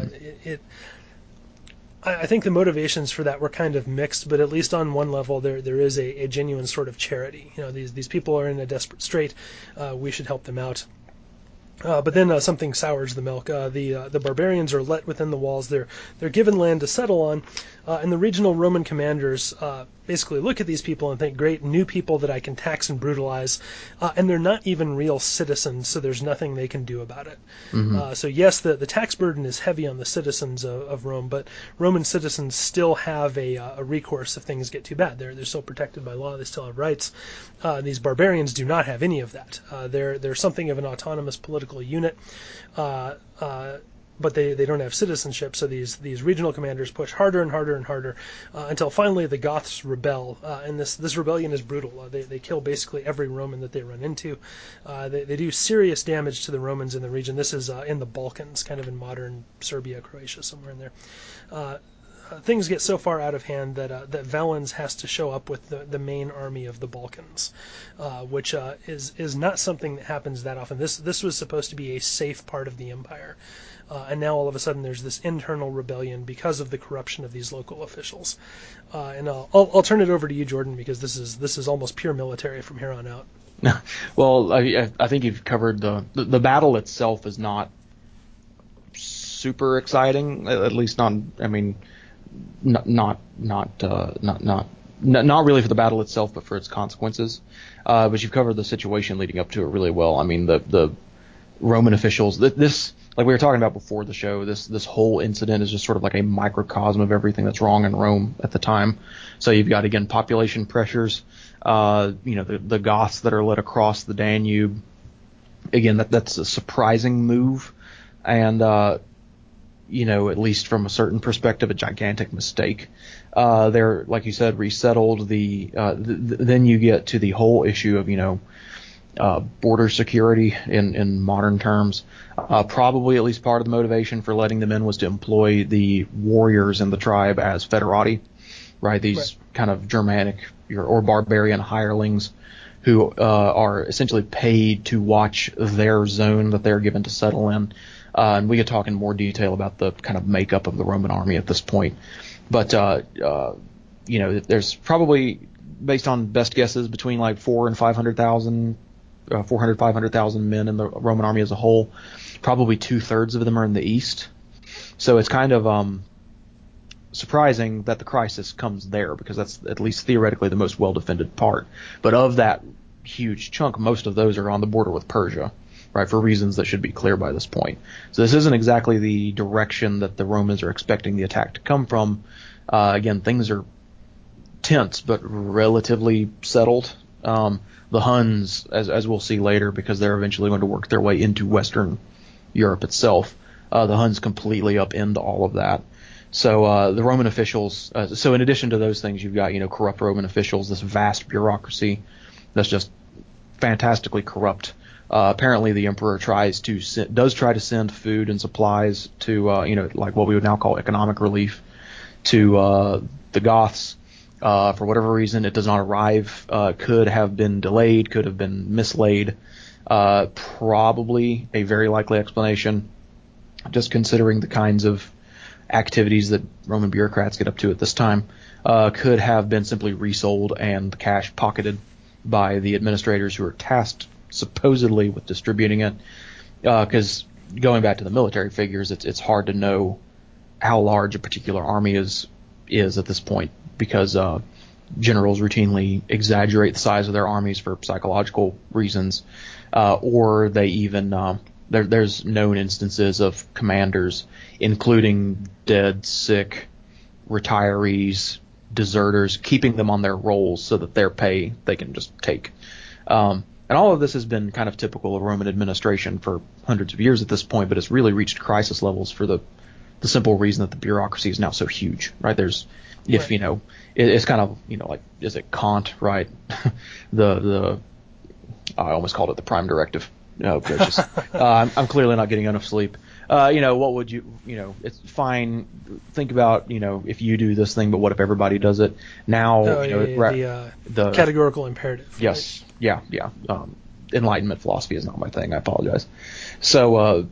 I think the motivations for that were kind of mixed, but at least on one level there is a genuine sort of charity. These people are in a desperate strait. We should help them out. But then something sours the milk. The barbarians are let within the walls. They're given land to settle on, and the regional Roman commanders basically look at these people and think, great, new people that I can tax and brutalize, and they're not even real citizens, so there's nothing they can do about it. So yes, the tax burden is heavy on the citizens of Rome, but Roman citizens still have a recourse if things get too bad. They're still protected by law. They still have rights. These barbarians do not have any of that. They're something of an autonomous political unit, but they don't have citizenship. So these regional commanders push harder and harder and harder until finally the Goths rebel, and this rebellion is brutal. They kill basically every Roman that they run into. They do serious damage to the Romans in the region. This is in the Balkans, kind of in modern Serbia, Croatia, somewhere in there. Things get so far out of hand that Valens has to show up with the main army of the Balkans, which is not something that happens that often. This was supposed to be a safe part of the empire, and now all of a sudden there's this internal rebellion because of the corruption of these local officials. And I'll turn it over to you, Jordan, because this is almost pure military from here on out. Well, I think you've covered the battle itself is not super exciting, at least not. I mean. Not really for the battle itself, but for its consequences. But you've covered the situation leading up to it really well. I mean, the Roman officials, this, like we were talking about before the show, this whole incident is just sort of like a microcosm of everything that's wrong in Rome at the time. So you've got, again, population pressures, the Goths that are led across the Danube. Again, that's a surprising move. And, at least from a certain perspective, a gigantic mistake. They're, like you said, resettled. Then you get to the whole issue of, border security in modern terms. Probably at least part of the motivation for letting them in was to employ the warriors in the tribe as federati, right? These kind of Germanic or barbarian hirelings who are essentially paid to watch their zone that they're given to settle in. And we could talk in more detail about the kind of makeup of the Roman army at this point. But, there's probably, based on best guesses, between like 400,000 and 500,000 400, 500,000 men in the Roman army as a whole. Probably 2/3 of them are in the east. So it's kind of surprising that the crisis comes there, because that's at least theoretically the most well-defended part. But of that huge chunk, most of those are on the border with Persia, right, for reasons that should be clear by this point. So this isn't exactly the direction that the Romans are expecting the attack to come from. Again, things are tense but relatively settled. The Huns, as we'll see later, because they're eventually going to work their way into Western Europe itself, the Huns completely upend all of that. So the Roman officials, so in addition to those things, you've got, corrupt Roman officials, this vast bureaucracy that's just fantastically corrupt. Apparently the emperor does try to send food and supplies to, like what we would now call economic relief to the Goths. For whatever reason, it does not arrive. Could have been delayed, could have been mislaid. Probably a very likely explanation, just considering the kinds of activities that Roman bureaucrats get up to at this time, could have been simply resold and the cash pocketed by the administrators who are tasked supposedly with distributing it. Because going back to the military figures, it's hard to know how large a particular army is at this point, because generals routinely exaggerate the size of their armies for psychological reasons, or they even there's known instances of commanders, including dead, sick, retirees, deserters, keeping them on their rolls so that their pay they can just take. And all of this has been kind of typical of Roman administration for hundreds of years at this point, but it's really reached crisis levels for the simple reason that the bureaucracy is now so huge, right? It's kind of, like, is it Kant, right? I almost called it the Prime Directive. Oh, gracious. I'm clearly not getting enough sleep. What would it's fine. Think about, if you do this thing, but what if everybody does it? Now, the categorical imperative. Yes. Right? Yeah. Enlightenment philosophy is not my thing. I apologize. So,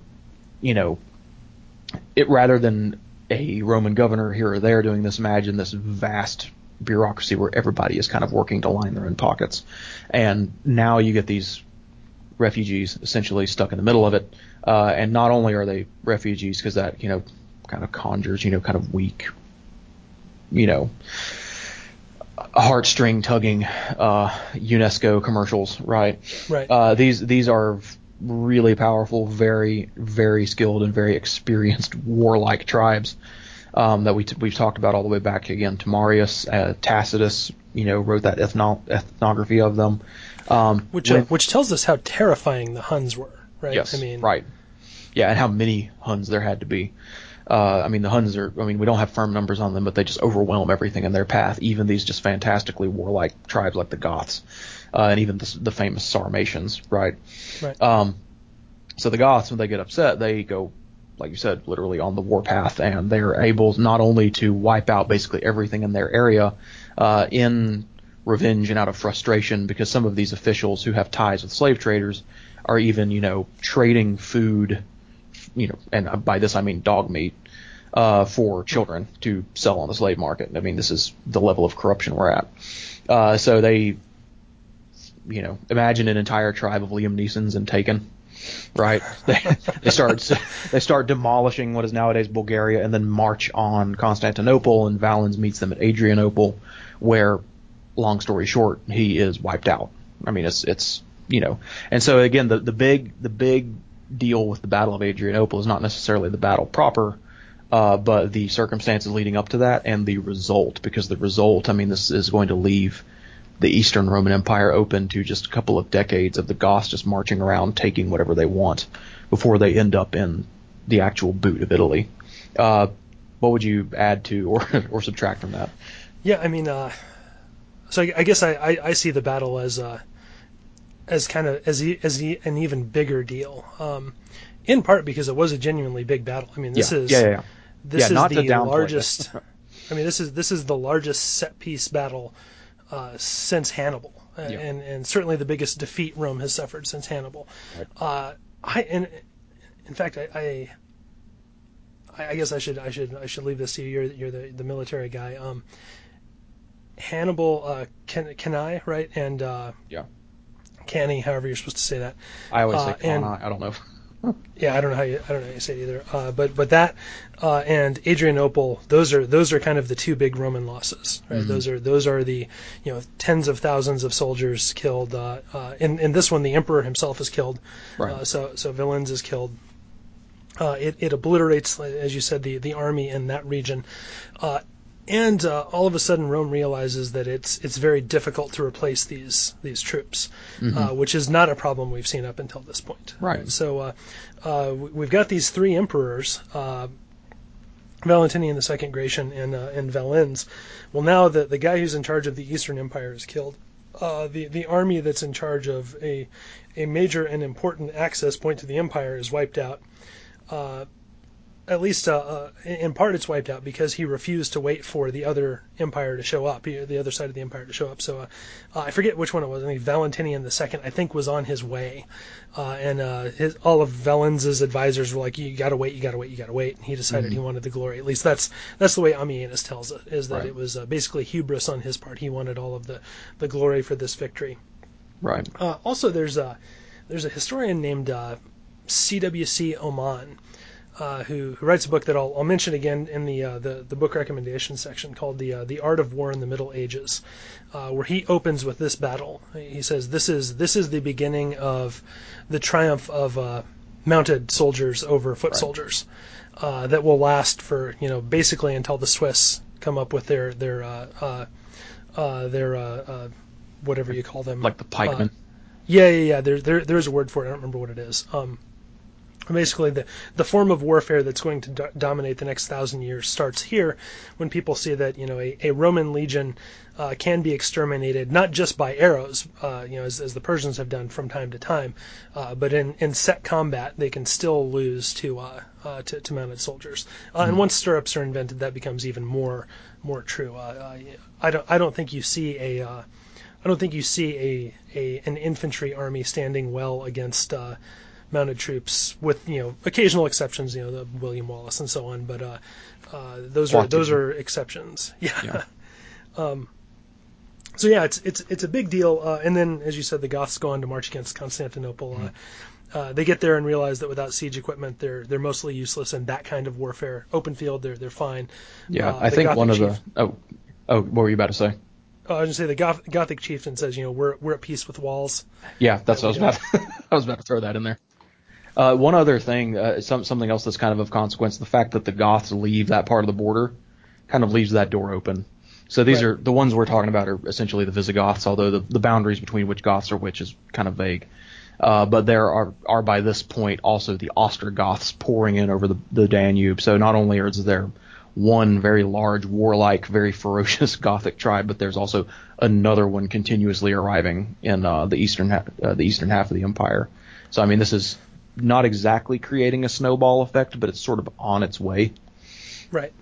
rather than a Roman governor here or there doing this, imagine this vast bureaucracy where everybody is kind of working to line their own pockets. And now you get these refugees essentially stuck in the middle of it. And not only are they refugees, because that, kind of conjures, kind of weak, heartstring tugging UNESCO commercials, right? Right. These are really powerful, very, very skilled and very experienced warlike tribes that we've talked about all the way back again to Marius. Tacitus, wrote that ethnography of them. Which tells us how terrifying the Huns were, right? Yes, right. Yeah, and how many Huns there had to be. The Huns we don't have firm numbers on them, but they just overwhelm everything in their path, even these just fantastically warlike tribes like the Goths, and even the famous Sarmatians, right? Right. So the Goths, when they get upset, they go, like you said, literally on the warpath, and they're able not only to wipe out basically everything in their area, in revenge and out of frustration, because some of these officials who have ties with slave traders are even, trading food, and by this I mean dog meat, for children to sell on the slave market. This is the level of corruption we're at. So they, imagine an entire tribe of Liam Neesons in Taken, right? They start demolishing what is nowadays Bulgaria, and then march on Constantinople, and Valens meets them at Adrianople, where, long story short, he is wiped out. It's and so again, the big deal with the Battle of Adrianople is not necessarily the battle proper, but the circumstances leading up to that and the result, because the result, this is going to leave the Eastern Roman Empire open to just a couple of decades of the Goths just marching around taking whatever they want before they end up in the actual boot of Italy. What would you add to or subtract from that? Yeah, so I guess I see the battle as kind of as an even bigger deal, in part because it was a genuinely big battle. This is the largest. This is the largest set piece battle since Hannibal, and certainly the biggest defeat Rome has suffered since Hannibal. Right. In fact, I guess I should leave this to you. You're the military guy. Hannibal, Cannae, right? And Canny, however you're supposed to say that. I always say Kana. I don't know. Yeah, I don't know how you say it either. But that and Adrianople, those are kind of the two big Roman losses, right? Mm-hmm. Those are the tens of thousands of soldiers killed. In this one, the emperor himself is killed. Right. So Valens is killed. It obliterates, as you said, the army in that region. And all of a sudden, Rome realizes that it's very difficult to replace these troops, which is not a problem we've seen up until this point. Right. So we've got these three emperors, Valentinian II, Gratian, and Valens. Well, now the guy who's in charge of the Eastern Empire is killed. The army that's in charge of a major and important access point to the empire is wiped out. At least in part it's wiped out because he refused to wait for the other empire to show up, the other side of the empire to show up. So I forget which one it was. I think Valentinian II, I think, was on his way. And all of Valens's advisors were like, you gotta wait. And he decided he wanted the glory. At least that's the way Ammianus tells it, is that Right. It was basically hubris on his part. He wanted all of the glory for this victory. Right. Also, there's a historian named C.W.C. Oman, who writes a book that I'll mention again in the book recommendation section, called the Art of War in the Middle Ages, where he opens with this battle. He says this is the beginning of the triumph of mounted soldiers over foot soldiers, that will last for basically until the Swiss come up with their whatever you call them, Like the pikemen. Yeah. There's a word for it. I don't remember what it is. Basically, the form of warfare that's going to dominate the next 1,000 years starts here, when people see that a Roman legion can be exterminated not just by arrows, as the Persians have done from time to time, but in set combat they can still lose to mounted soldiers. And once stirrups are invented, that becomes even more true. I don't think you see an infantry army standing well against mounted troops, with occasional exceptions, the William Wallace and so on, but those are exceptions. Yeah. So yeah, it's a big deal. And then, as you said, the Goths go on to march against Constantinople. They get there and realize that without siege equipment, they're mostly useless in that kind of warfare. Open field, they're fine. Yeah, I think one of the what were you about to say? I was going to say the Gothic chieftain says, we're at peace with walls. Yeah, that's what I was about. I was about to throw that in there. One other thing, something else that's kind of consequence, the fact that the Goths leave that part of the border kind of leaves that door open. So these are the ones we're talking about are essentially the Visigoths, although the boundaries between which Goths are which is kind of vague. But there are by this point also the Ostrogoths pouring in over the Danube. So not only is there one very large, warlike, very ferocious Gothic tribe, but there's also another one continuously arriving in the eastern half of the empire. So I mean, this is not exactly creating a snowball effect, but it's sort of on its way. Right.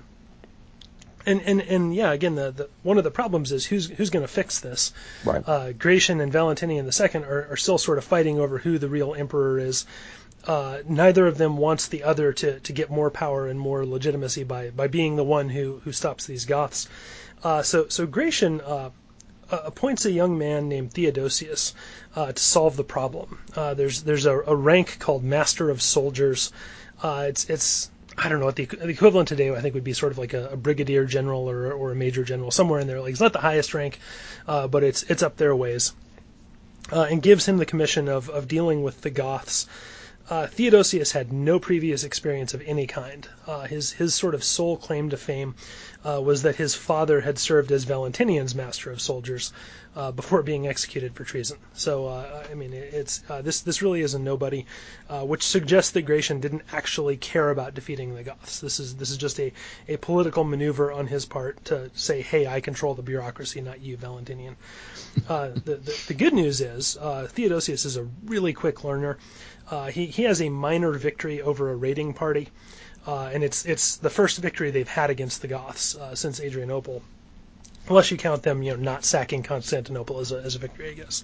And yeah, again, the one of the problems is who's going to fix this. Right. Gratian and Valentinian II are still sort of fighting over who the real emperor is. Neither of them wants the other to get more power and more legitimacy by being the one who stops these Goths. So Gratian appoints a young man named Theodosius to solve the problem. There's a rank called Master of Soldiers. It's I don't know what the equivalent today I think would be sort of like a brigadier general or a major general, somewhere in there. Like, it's not the highest rank, but it's up there a ways, and gives him the commission of dealing with the Goths. Theodosius had no previous experience of any kind. His sort of sole claim to fame was that his father had served as Valentinian's master of soldiers before being executed for treason. So I mean, this really is a nobody, which suggests that Gratian didn't actually care about defeating the Goths. This is just a political maneuver on his part to say, hey, I control the bureaucracy, not you, Valentinian. The good news is Theodosius is a really quick learner. He has a minor victory over a raiding party, and it's the first victory they've had against the Goths since Adrianople, unless you count them, not sacking Constantinople as a victory, I guess.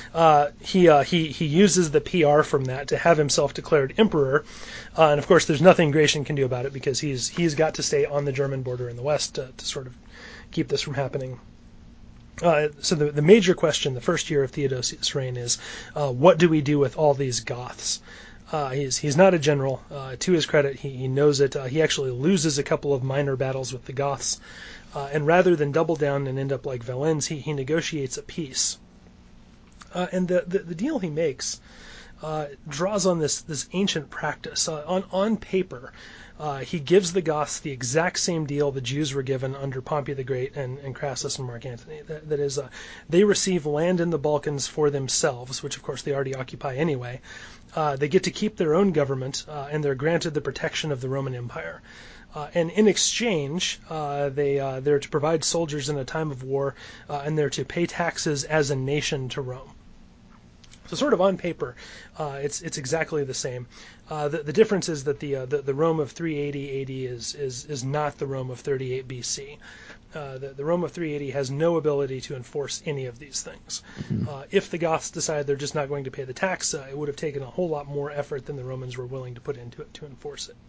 He uses the PR from that to have himself declared emperor, and of course there's nothing Gratian can do about it because he's got to stay on the German border in the west to sort of keep this from happening. So the major question, the first year of Theodosius' reign, is what do we do with all these Goths? He's not a general. To his credit, he knows it. He actually loses a couple of minor battles with the Goths, and rather than double down and end up like Valens, he negotiates a peace. And the deal he makes draws on this ancient practice. On paper, he gives the Goths the exact same deal the Jews were given under Pompey the Great and Crassus and Mark Antony. That is, they receive land in the Balkans for themselves, which of course they already occupy anyway. They get to keep their own government, and they're granted the protection of the Roman Empire. And in exchange, they're to provide soldiers in a time of war, and they're to pay taxes as a nation to Rome. So sort of on paper, it's exactly the same. The difference is that the Rome of 380 AD is not the Rome of 38 BC. The Rome of 380 has no ability to enforce any of these things. If the Goths decide they're just not going to pay the tax, it would have taken a whole lot more effort than the Romans were willing to put into it to enforce it.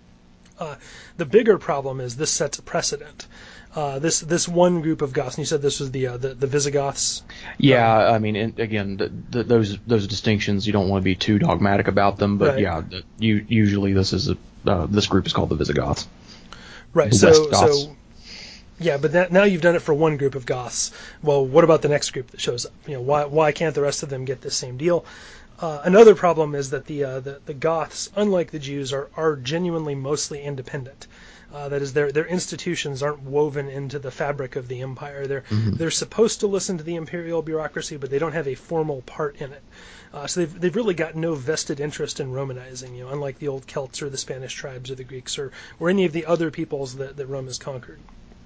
The bigger problem is this sets a precedent. This one group of Goths, and you said this was the Visigoths? Yeah, I mean, those distinctions, you don't want to be too dogmatic about them, but right. Yeah, usually this group is called the Visigoths. Right, so yeah, but now you've done it for one group of Goths. Well, what about the next group that shows up? Why can't the rest of them get this same deal? Another problem is that the Goths, unlike the Jews, are genuinely mostly independent. That is, their institutions aren't woven into the fabric of the empire. They're supposed to listen to the imperial bureaucracy, but they don't have a formal part in it. So they've really got no vested interest in Romanizing. Unlike the old Celts or the Spanish tribes or the Greeks or any of the other peoples that Rome has conquered.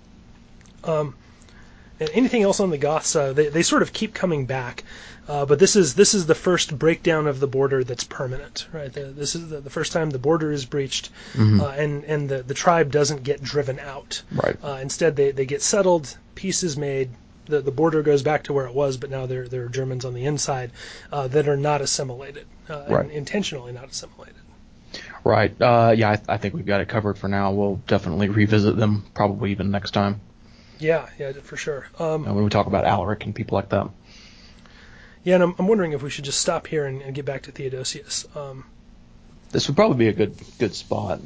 And anything else on the Goths? They sort of keep coming back. But this is the first breakdown of the border that's permanent, right? This is the first time the border is breached, and the tribe doesn't get driven out. Right. Instead, they get settled. Peace is made. The border goes back to where it was, but now there are Germans on the inside that are not assimilated, right. And intentionally not assimilated. Right. Yeah, I think we've got it covered for now. We'll definitely revisit them, probably even next time. Yeah, for sure. When we talk about Alaric and people like that. Yeah, and I'm wondering if we should just stop here and get back to Theodosius. This would probably be a good spot.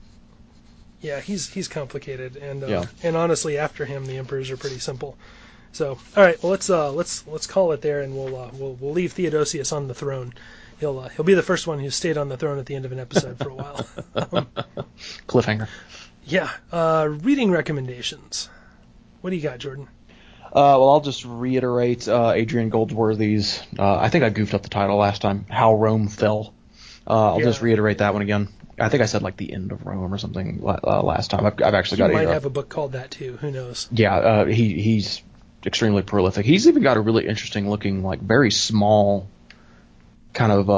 Yeah, he's complicated, and yeah. And honestly, after him, the emperors are pretty simple. So, all right, well let's call it there, and we'll leave Theodosius on the throne. He'll be the first one who's stayed on the throne at the end of an episode for a while. Cliffhanger. Yeah. Reading recommendations. What do you got, Jordan? Well, I'll just reiterate Adrian Goldsworthy's, I think I goofed up the title last time, How Rome Fell. I'll just reiterate that one again. I think I said like the end of Rome or something last time. I've actually got. He might have a book called that too. Who knows? Yeah, he's extremely prolific. He's even got a really interesting looking, like very small, kind of.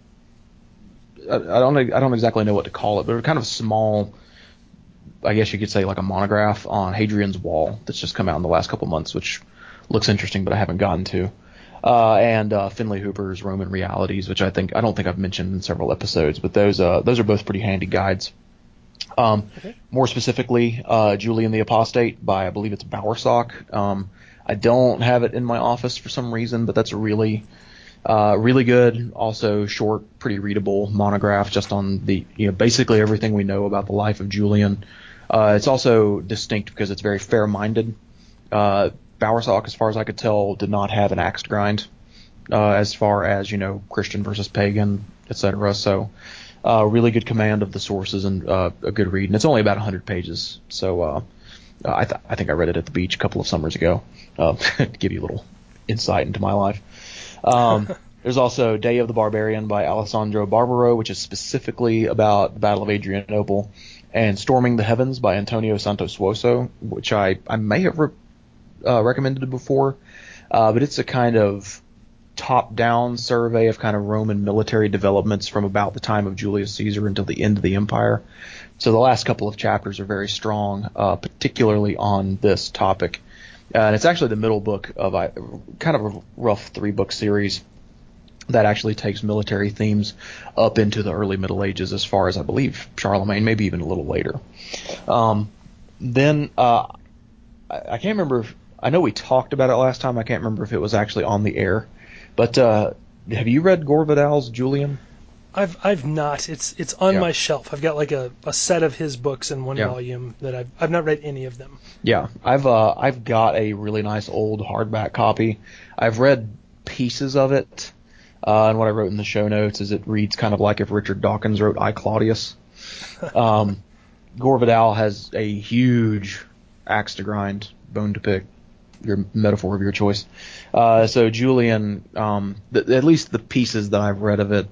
I don't exactly know what to call it, but kind of small. I guess you could say like a monograph on Hadrian's Wall that's just come out in the last couple months, which looks interesting, but I haven't gotten to. And Finlay Hooper's Roman Realities, which I don't think I've mentioned in several episodes, but those are both pretty handy guides. Okay. More specifically, Julian the Apostate by, I believe it's Bowersock. I don't have it in my office for some reason, but that's a really good, also short, pretty readable monograph just on basically everything we know about the life of Julian. It's also distinct because it's very fair-minded. Bowersock, as far as I could tell, did not have an axe to grind as far as, Christian versus pagan, etc. So really good command of the sources and a good read. And it's only about 100 pages. So I think I read it at the beach a couple of summers ago to give you a little insight into my life. There's also Day of the Barbarian by Alessandro Barbaro, which is specifically about the Battle of Adrianople, and Storming the Heavens by Antonio Santos Suoso, which I may have recommended before, but it's a kind of top-down survey of kind of Roman military developments from about the time of Julius Caesar until the end of the empire. So the last couple of chapters are very strong, particularly on this topic. And it's actually the middle book of kind of a rough 3-book series that actually takes military themes up into the early Middle Ages as far as, I believe, Charlemagne, maybe even a little later. Then I can't remember I know we talked about it last time. I can't remember if it was actually on the air. But have you read Gore Vidal's Julian? I've not. It's on my shelf. I've got like a set of his books in one volume that I've not read any of them. Yeah, I've got a really nice old hardback copy. I've read pieces of it, and what I wrote in the show notes is it reads kind of like if Richard Dawkins wrote I, Claudius. Gore Vidal has a huge axe to grind, bone to pick, your metaphor of your choice. So Julian, at least the pieces that I've read of it,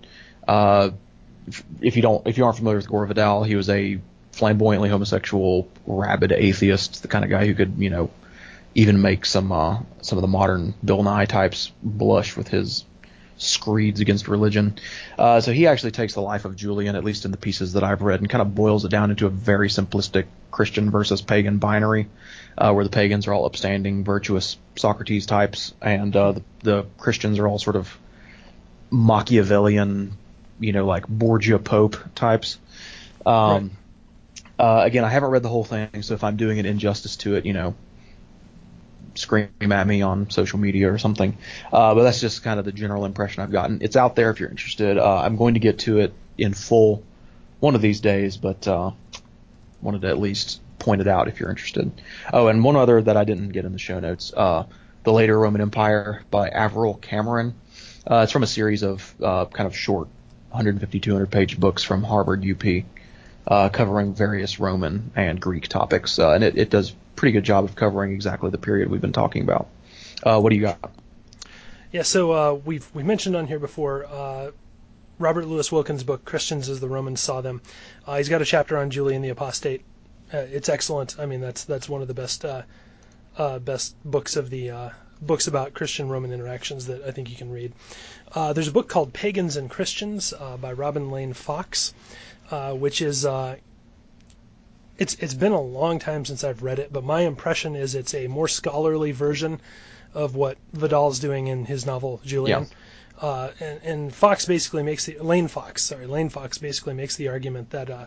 if you aren't familiar with Gore Vidal, he was a flamboyantly homosexual, rabid atheist, the kind of guy who could, even make some of the modern Bill Nye types blush with his screeds against religion. So he actually takes the life of Julian, at least in the pieces that I've read, and kind of boils it down into a very simplistic Christian versus pagan binary, where the pagans are all upstanding, virtuous Socrates types, and the Christians are all sort of Machiavellian, like Borgia Pope types. Right. Again, I haven't read the whole thing, so if I'm doing an injustice to it, scream at me on social media or something. But that's just kind of the general impression I've gotten. It's out there if you're interested. I'm going to get to it in full one of these days, but wanted to at least point it out if you're interested. Oh, and one other that I didn't get in the show notes, The Later Roman Empire by Averell Cameron. It's from a series of kind of short 150, 200-page books from Harvard, UP, covering various Roman and Greek topics. And it does a pretty good job of covering exactly the period we've been talking about. What do you got? Yeah, so we mentioned on here before Robert Louis Wilkins' book, Christians as the Romans Saw Them. He's got a chapter on Julian the Apostate. It's excellent. I mean, that's one of the best books of the books about Christian-Roman interactions that I think you can read. There's a book called Pagans and Christians by Robin Lane Fox, which is it's been a long time since I've read it, but my impression is it's a more scholarly version of what Vidal's doing in his novel Julian. Yeah. And Fox basically makes Lane Fox basically makes the argument that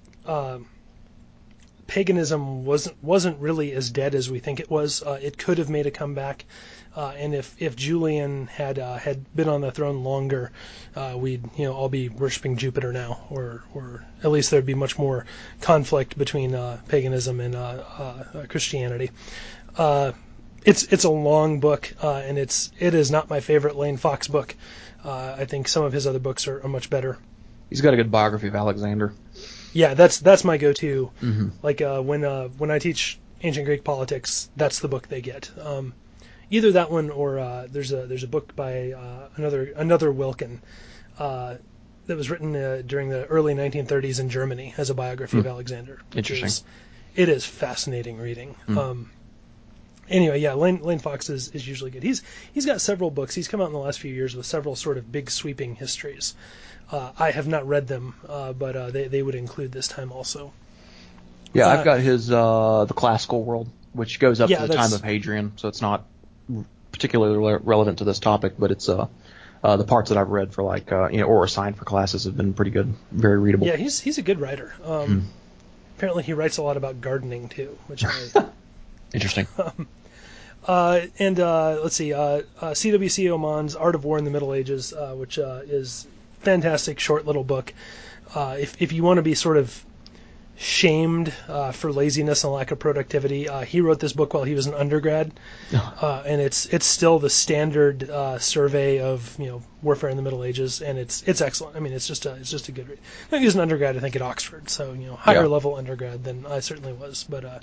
paganism wasn't really as dead as we think it was. It could have made a comeback, and if Julian had been on the throne longer, we'd all be worshiping Jupiter now, or at least there'd be much more conflict between paganism and Christianity. It's a long book, and it is not my favorite Lane Fox book. I think some of his other books are much better. He's got a good biography of Alexander. Yeah, that's my go-to. Mm-hmm. Like when I teach ancient Greek politics, that's the book they get. Either that one or there's a book by another Wilkin that was written during the early 1930s in Germany as a biography of Alexander. Interesting. It is fascinating reading. Anyway, yeah, Lane Fox is usually good. He's got several books. He's come out in the last few years with several sort of big sweeping histories. I have not read them, but they would include this time also. Yeah, I've got his The Classical World, which goes up to the time of Hadrian, so it's not particularly relevant to this topic, but it's the parts that I've read for or assigned for classes have been pretty good, very readable. Yeah, he's a good writer. Apparently he writes a lot about gardening too, which I interesting. And let's see, C.W.C. Oman's Art of War in the Middle Ages, which is fantastic short little book. If you want to be sort of shamed for laziness and lack of productivity, he wrote this book while he was an undergrad, and it's still the standard survey of warfare in the Middle Ages, and it's excellent. I mean, it's just a good read. He was an undergrad, I think, at Oxford, so higher level undergrad than I certainly was. But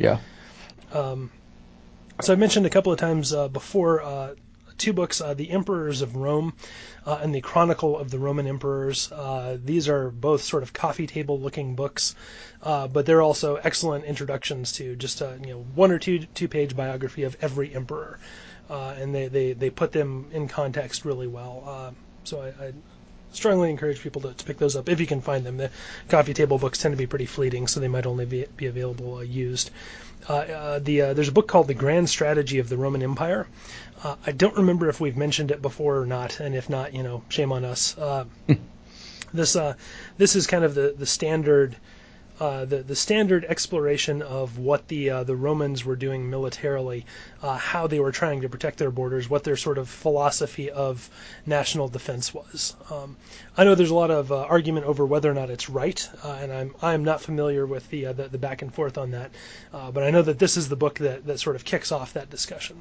so I mentioned a couple of times before. Two books, The Emperors of Rome and The Chronicle of the Roman Emperors. These are both sort of coffee table looking books, but they're also excellent introductions to just one or two page biography of every emperor, and they put them in context really well. So I strongly encourage people to pick those up if you can find them. The coffee table books tend to be pretty fleeting, so they might only be available used. There's a book called The Grand Strategy of the Roman Empire. I don't remember if we've mentioned it before or not, and if not, shame on us. This is kind of the standard the standard exploration of what the Romans were doing militarily, how they were trying to protect their borders, what their sort of philosophy of national defense was. I know there's a lot of argument over whether or not it's right, and I'm not familiar with the back and forth on that, but I know that this is the book that sort of kicks off that discussion.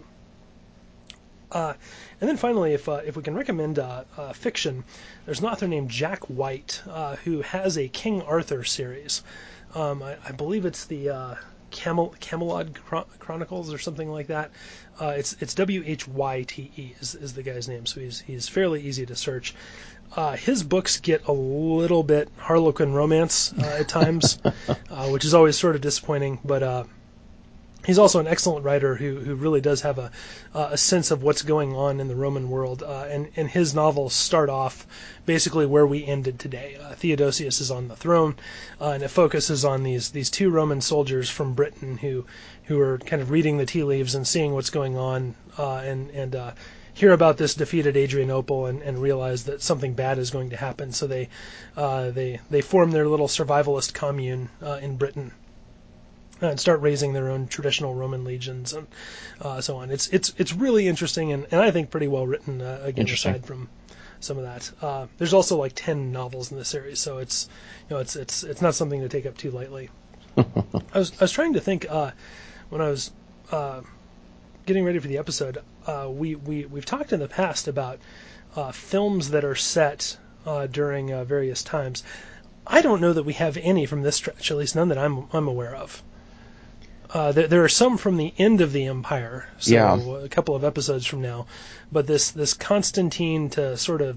And then finally, if we can recommend fiction, there's an author named Jack White who has a King Arthur series. I believe it's the Camelot Chronicles or something like that. It's Whyte is the guy's name, so he's fairly easy to search. His books get a little bit Harlequin romance at times, which is always sort of disappointing, but he's also an excellent writer who really does have a sense of what's going on in the Roman world, and his novels start off basically where we ended today. Theodosius is on the throne, and it focuses on these two Roman soldiers from Britain who are kind of reading the tea leaves and seeing what's going on, and hear about this defeated Adrianople and realize that something bad is going to happen. So they form their little survivalist commune in Britain, and start raising their own traditional Roman legions and so on. It's really interesting and I think pretty well written. Again, aside from some of that, there's also like 10 novels in the series, so it's not something to take up too lightly. I was trying to think when I was getting ready for the episode. We've talked in the past about films that are set during various times. I don't know that we have any from this stretch, at least none that I'm aware of. There are some from the end of the Empire, so a couple of episodes from now, but this Constantine to sort of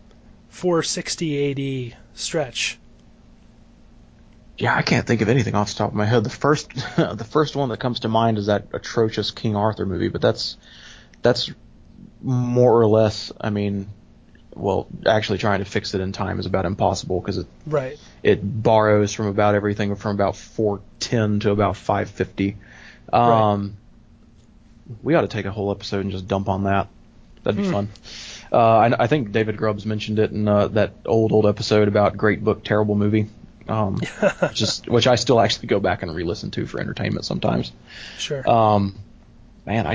460 AD stretch. Yeah, I can't think of anything off the top of my head. The first one that comes to mind is that atrocious King Arthur movie, but that's more or less, I mean, well, actually trying to fix it in time is about impossible because it borrows from about everything from about 410 to about 550. We ought to take a whole episode and just dump on that. That'd be fun. I think David Grubbs mentioned it in that old episode about Great Book, Terrible Movie, which I still actually go back and re-listen to for entertainment sometimes. Sure. Man,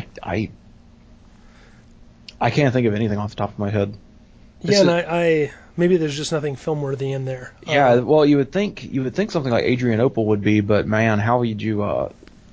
I can't think of anything off the top of my head. And I maybe there's just nothing film-worthy in there. Yeah, well, you would think something like Adrianople would be, but man, how would you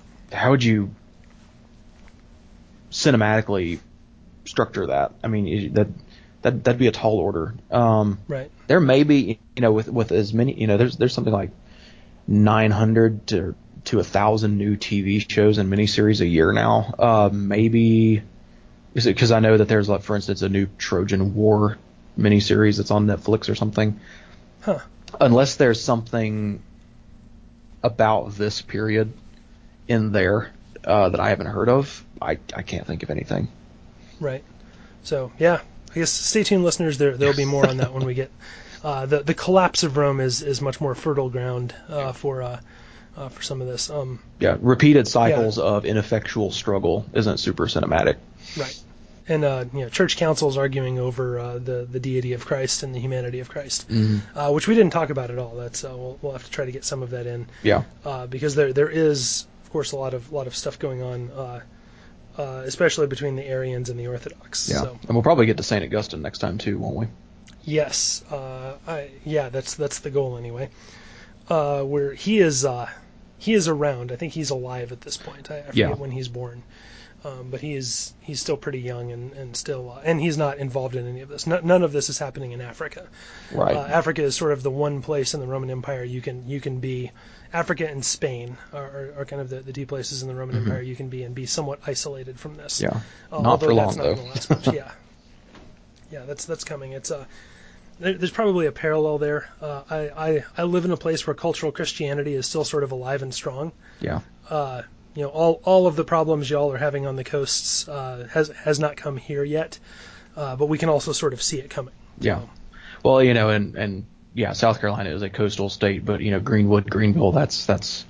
cinematically structure that? I mean, that'd be a tall order. Right. There may be, with as many, there's something like 900 to 1,000 new TV shows and miniseries a year now. Maybe is it because I know that there's, like, for instance, a new Trojan War miniseries that's on Netflix or something. Huh. Unless there's something about this period in there that I haven't heard of, I can't think of anything. Right. So, yeah, I guess stay tuned, listeners. There'll be more on that when we get the collapse of Rome is much more fertile ground for some of this. Repeated cycles of ineffectual struggle isn't super cinematic. Right. And church councils arguing over the deity of Christ and the humanity of Christ, which we didn't talk about at all. That's we'll have to try to get some of that in. Yeah. Because there is, of course, a lot of stuff going on, especially between the Arians and the Orthodox. Yeah. So. And we'll probably get to St. Augustine next time too, won't we? Yes. That's the goal anyway. Where he is around. I think he's alive at this point. I forget when he's born. But he's still pretty young and still and he's not involved in any of this. None of this is happening in Africa. Right. Africa is sort of the one place in the Roman Empire you can be. Africa and Spain are kind of the two places in the Roman Empire you can be and be somewhat isolated from this. Yeah. Not for long, that's not though. going to last much. Yeah, that's coming. It's there's probably a parallel there. I live in a place where cultural Christianity is still sort of alive and strong. Yeah. All of the problems y'all are having on the coasts has not come here yet, but we can also sort of see it coming. Yeah. Well, and South Carolina is a coastal state, but Greenville, that's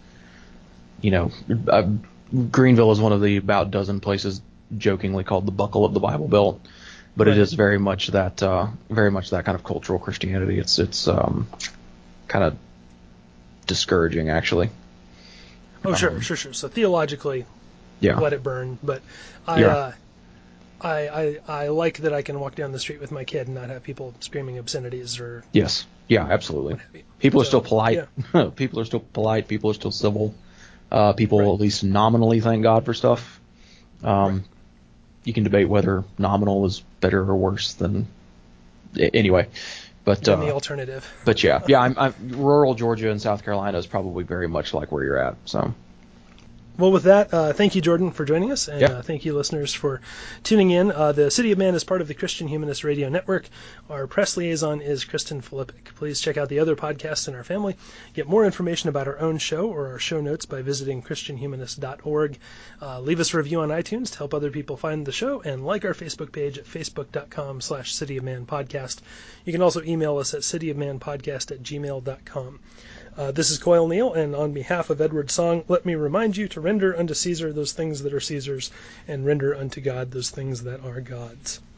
Greenville is one of the about dozen places jokingly called the buckle of the Bible Belt, but It is very much that kind of cultural Christianity. It's kind of discouraging, actually. Oh, sure. So theologically, Yeah. let it burn. But Yeah. I like that I can walk down the street with my kid and not have people screaming obscenities or. Yes. Yeah, absolutely. What have you. People are So, still polite. yeah. People are still polite. People are still civil. People Right. at least nominally thank God for stuff. Right. You can debate whether nominal is better or worse than anyway. But Than the alternative. But yeah, I'm rural Georgia and South Carolina is probably very much like where you're at. So. Well, with that, thank you, Jordan, for joining us, and Yeah. thank you, listeners, for tuning in. The City of Man is part of the Christian Humanist Radio Network. Our press liaison is Kristen Filippic. Please check out the other podcasts in our family. Get more information about our own show or our show notes by visiting christianhumanist.org. Leave us a review on iTunes to help other people find the show, and like our Facebook page at facebook.com/cityofmanpodcast. You can also email us at cityofmanpodcast@gmail.com. This is Coyle Neal, and on behalf of Edward Song, let me remind you to render unto Caesar those things that are Caesar's, and render unto God those things that are God's.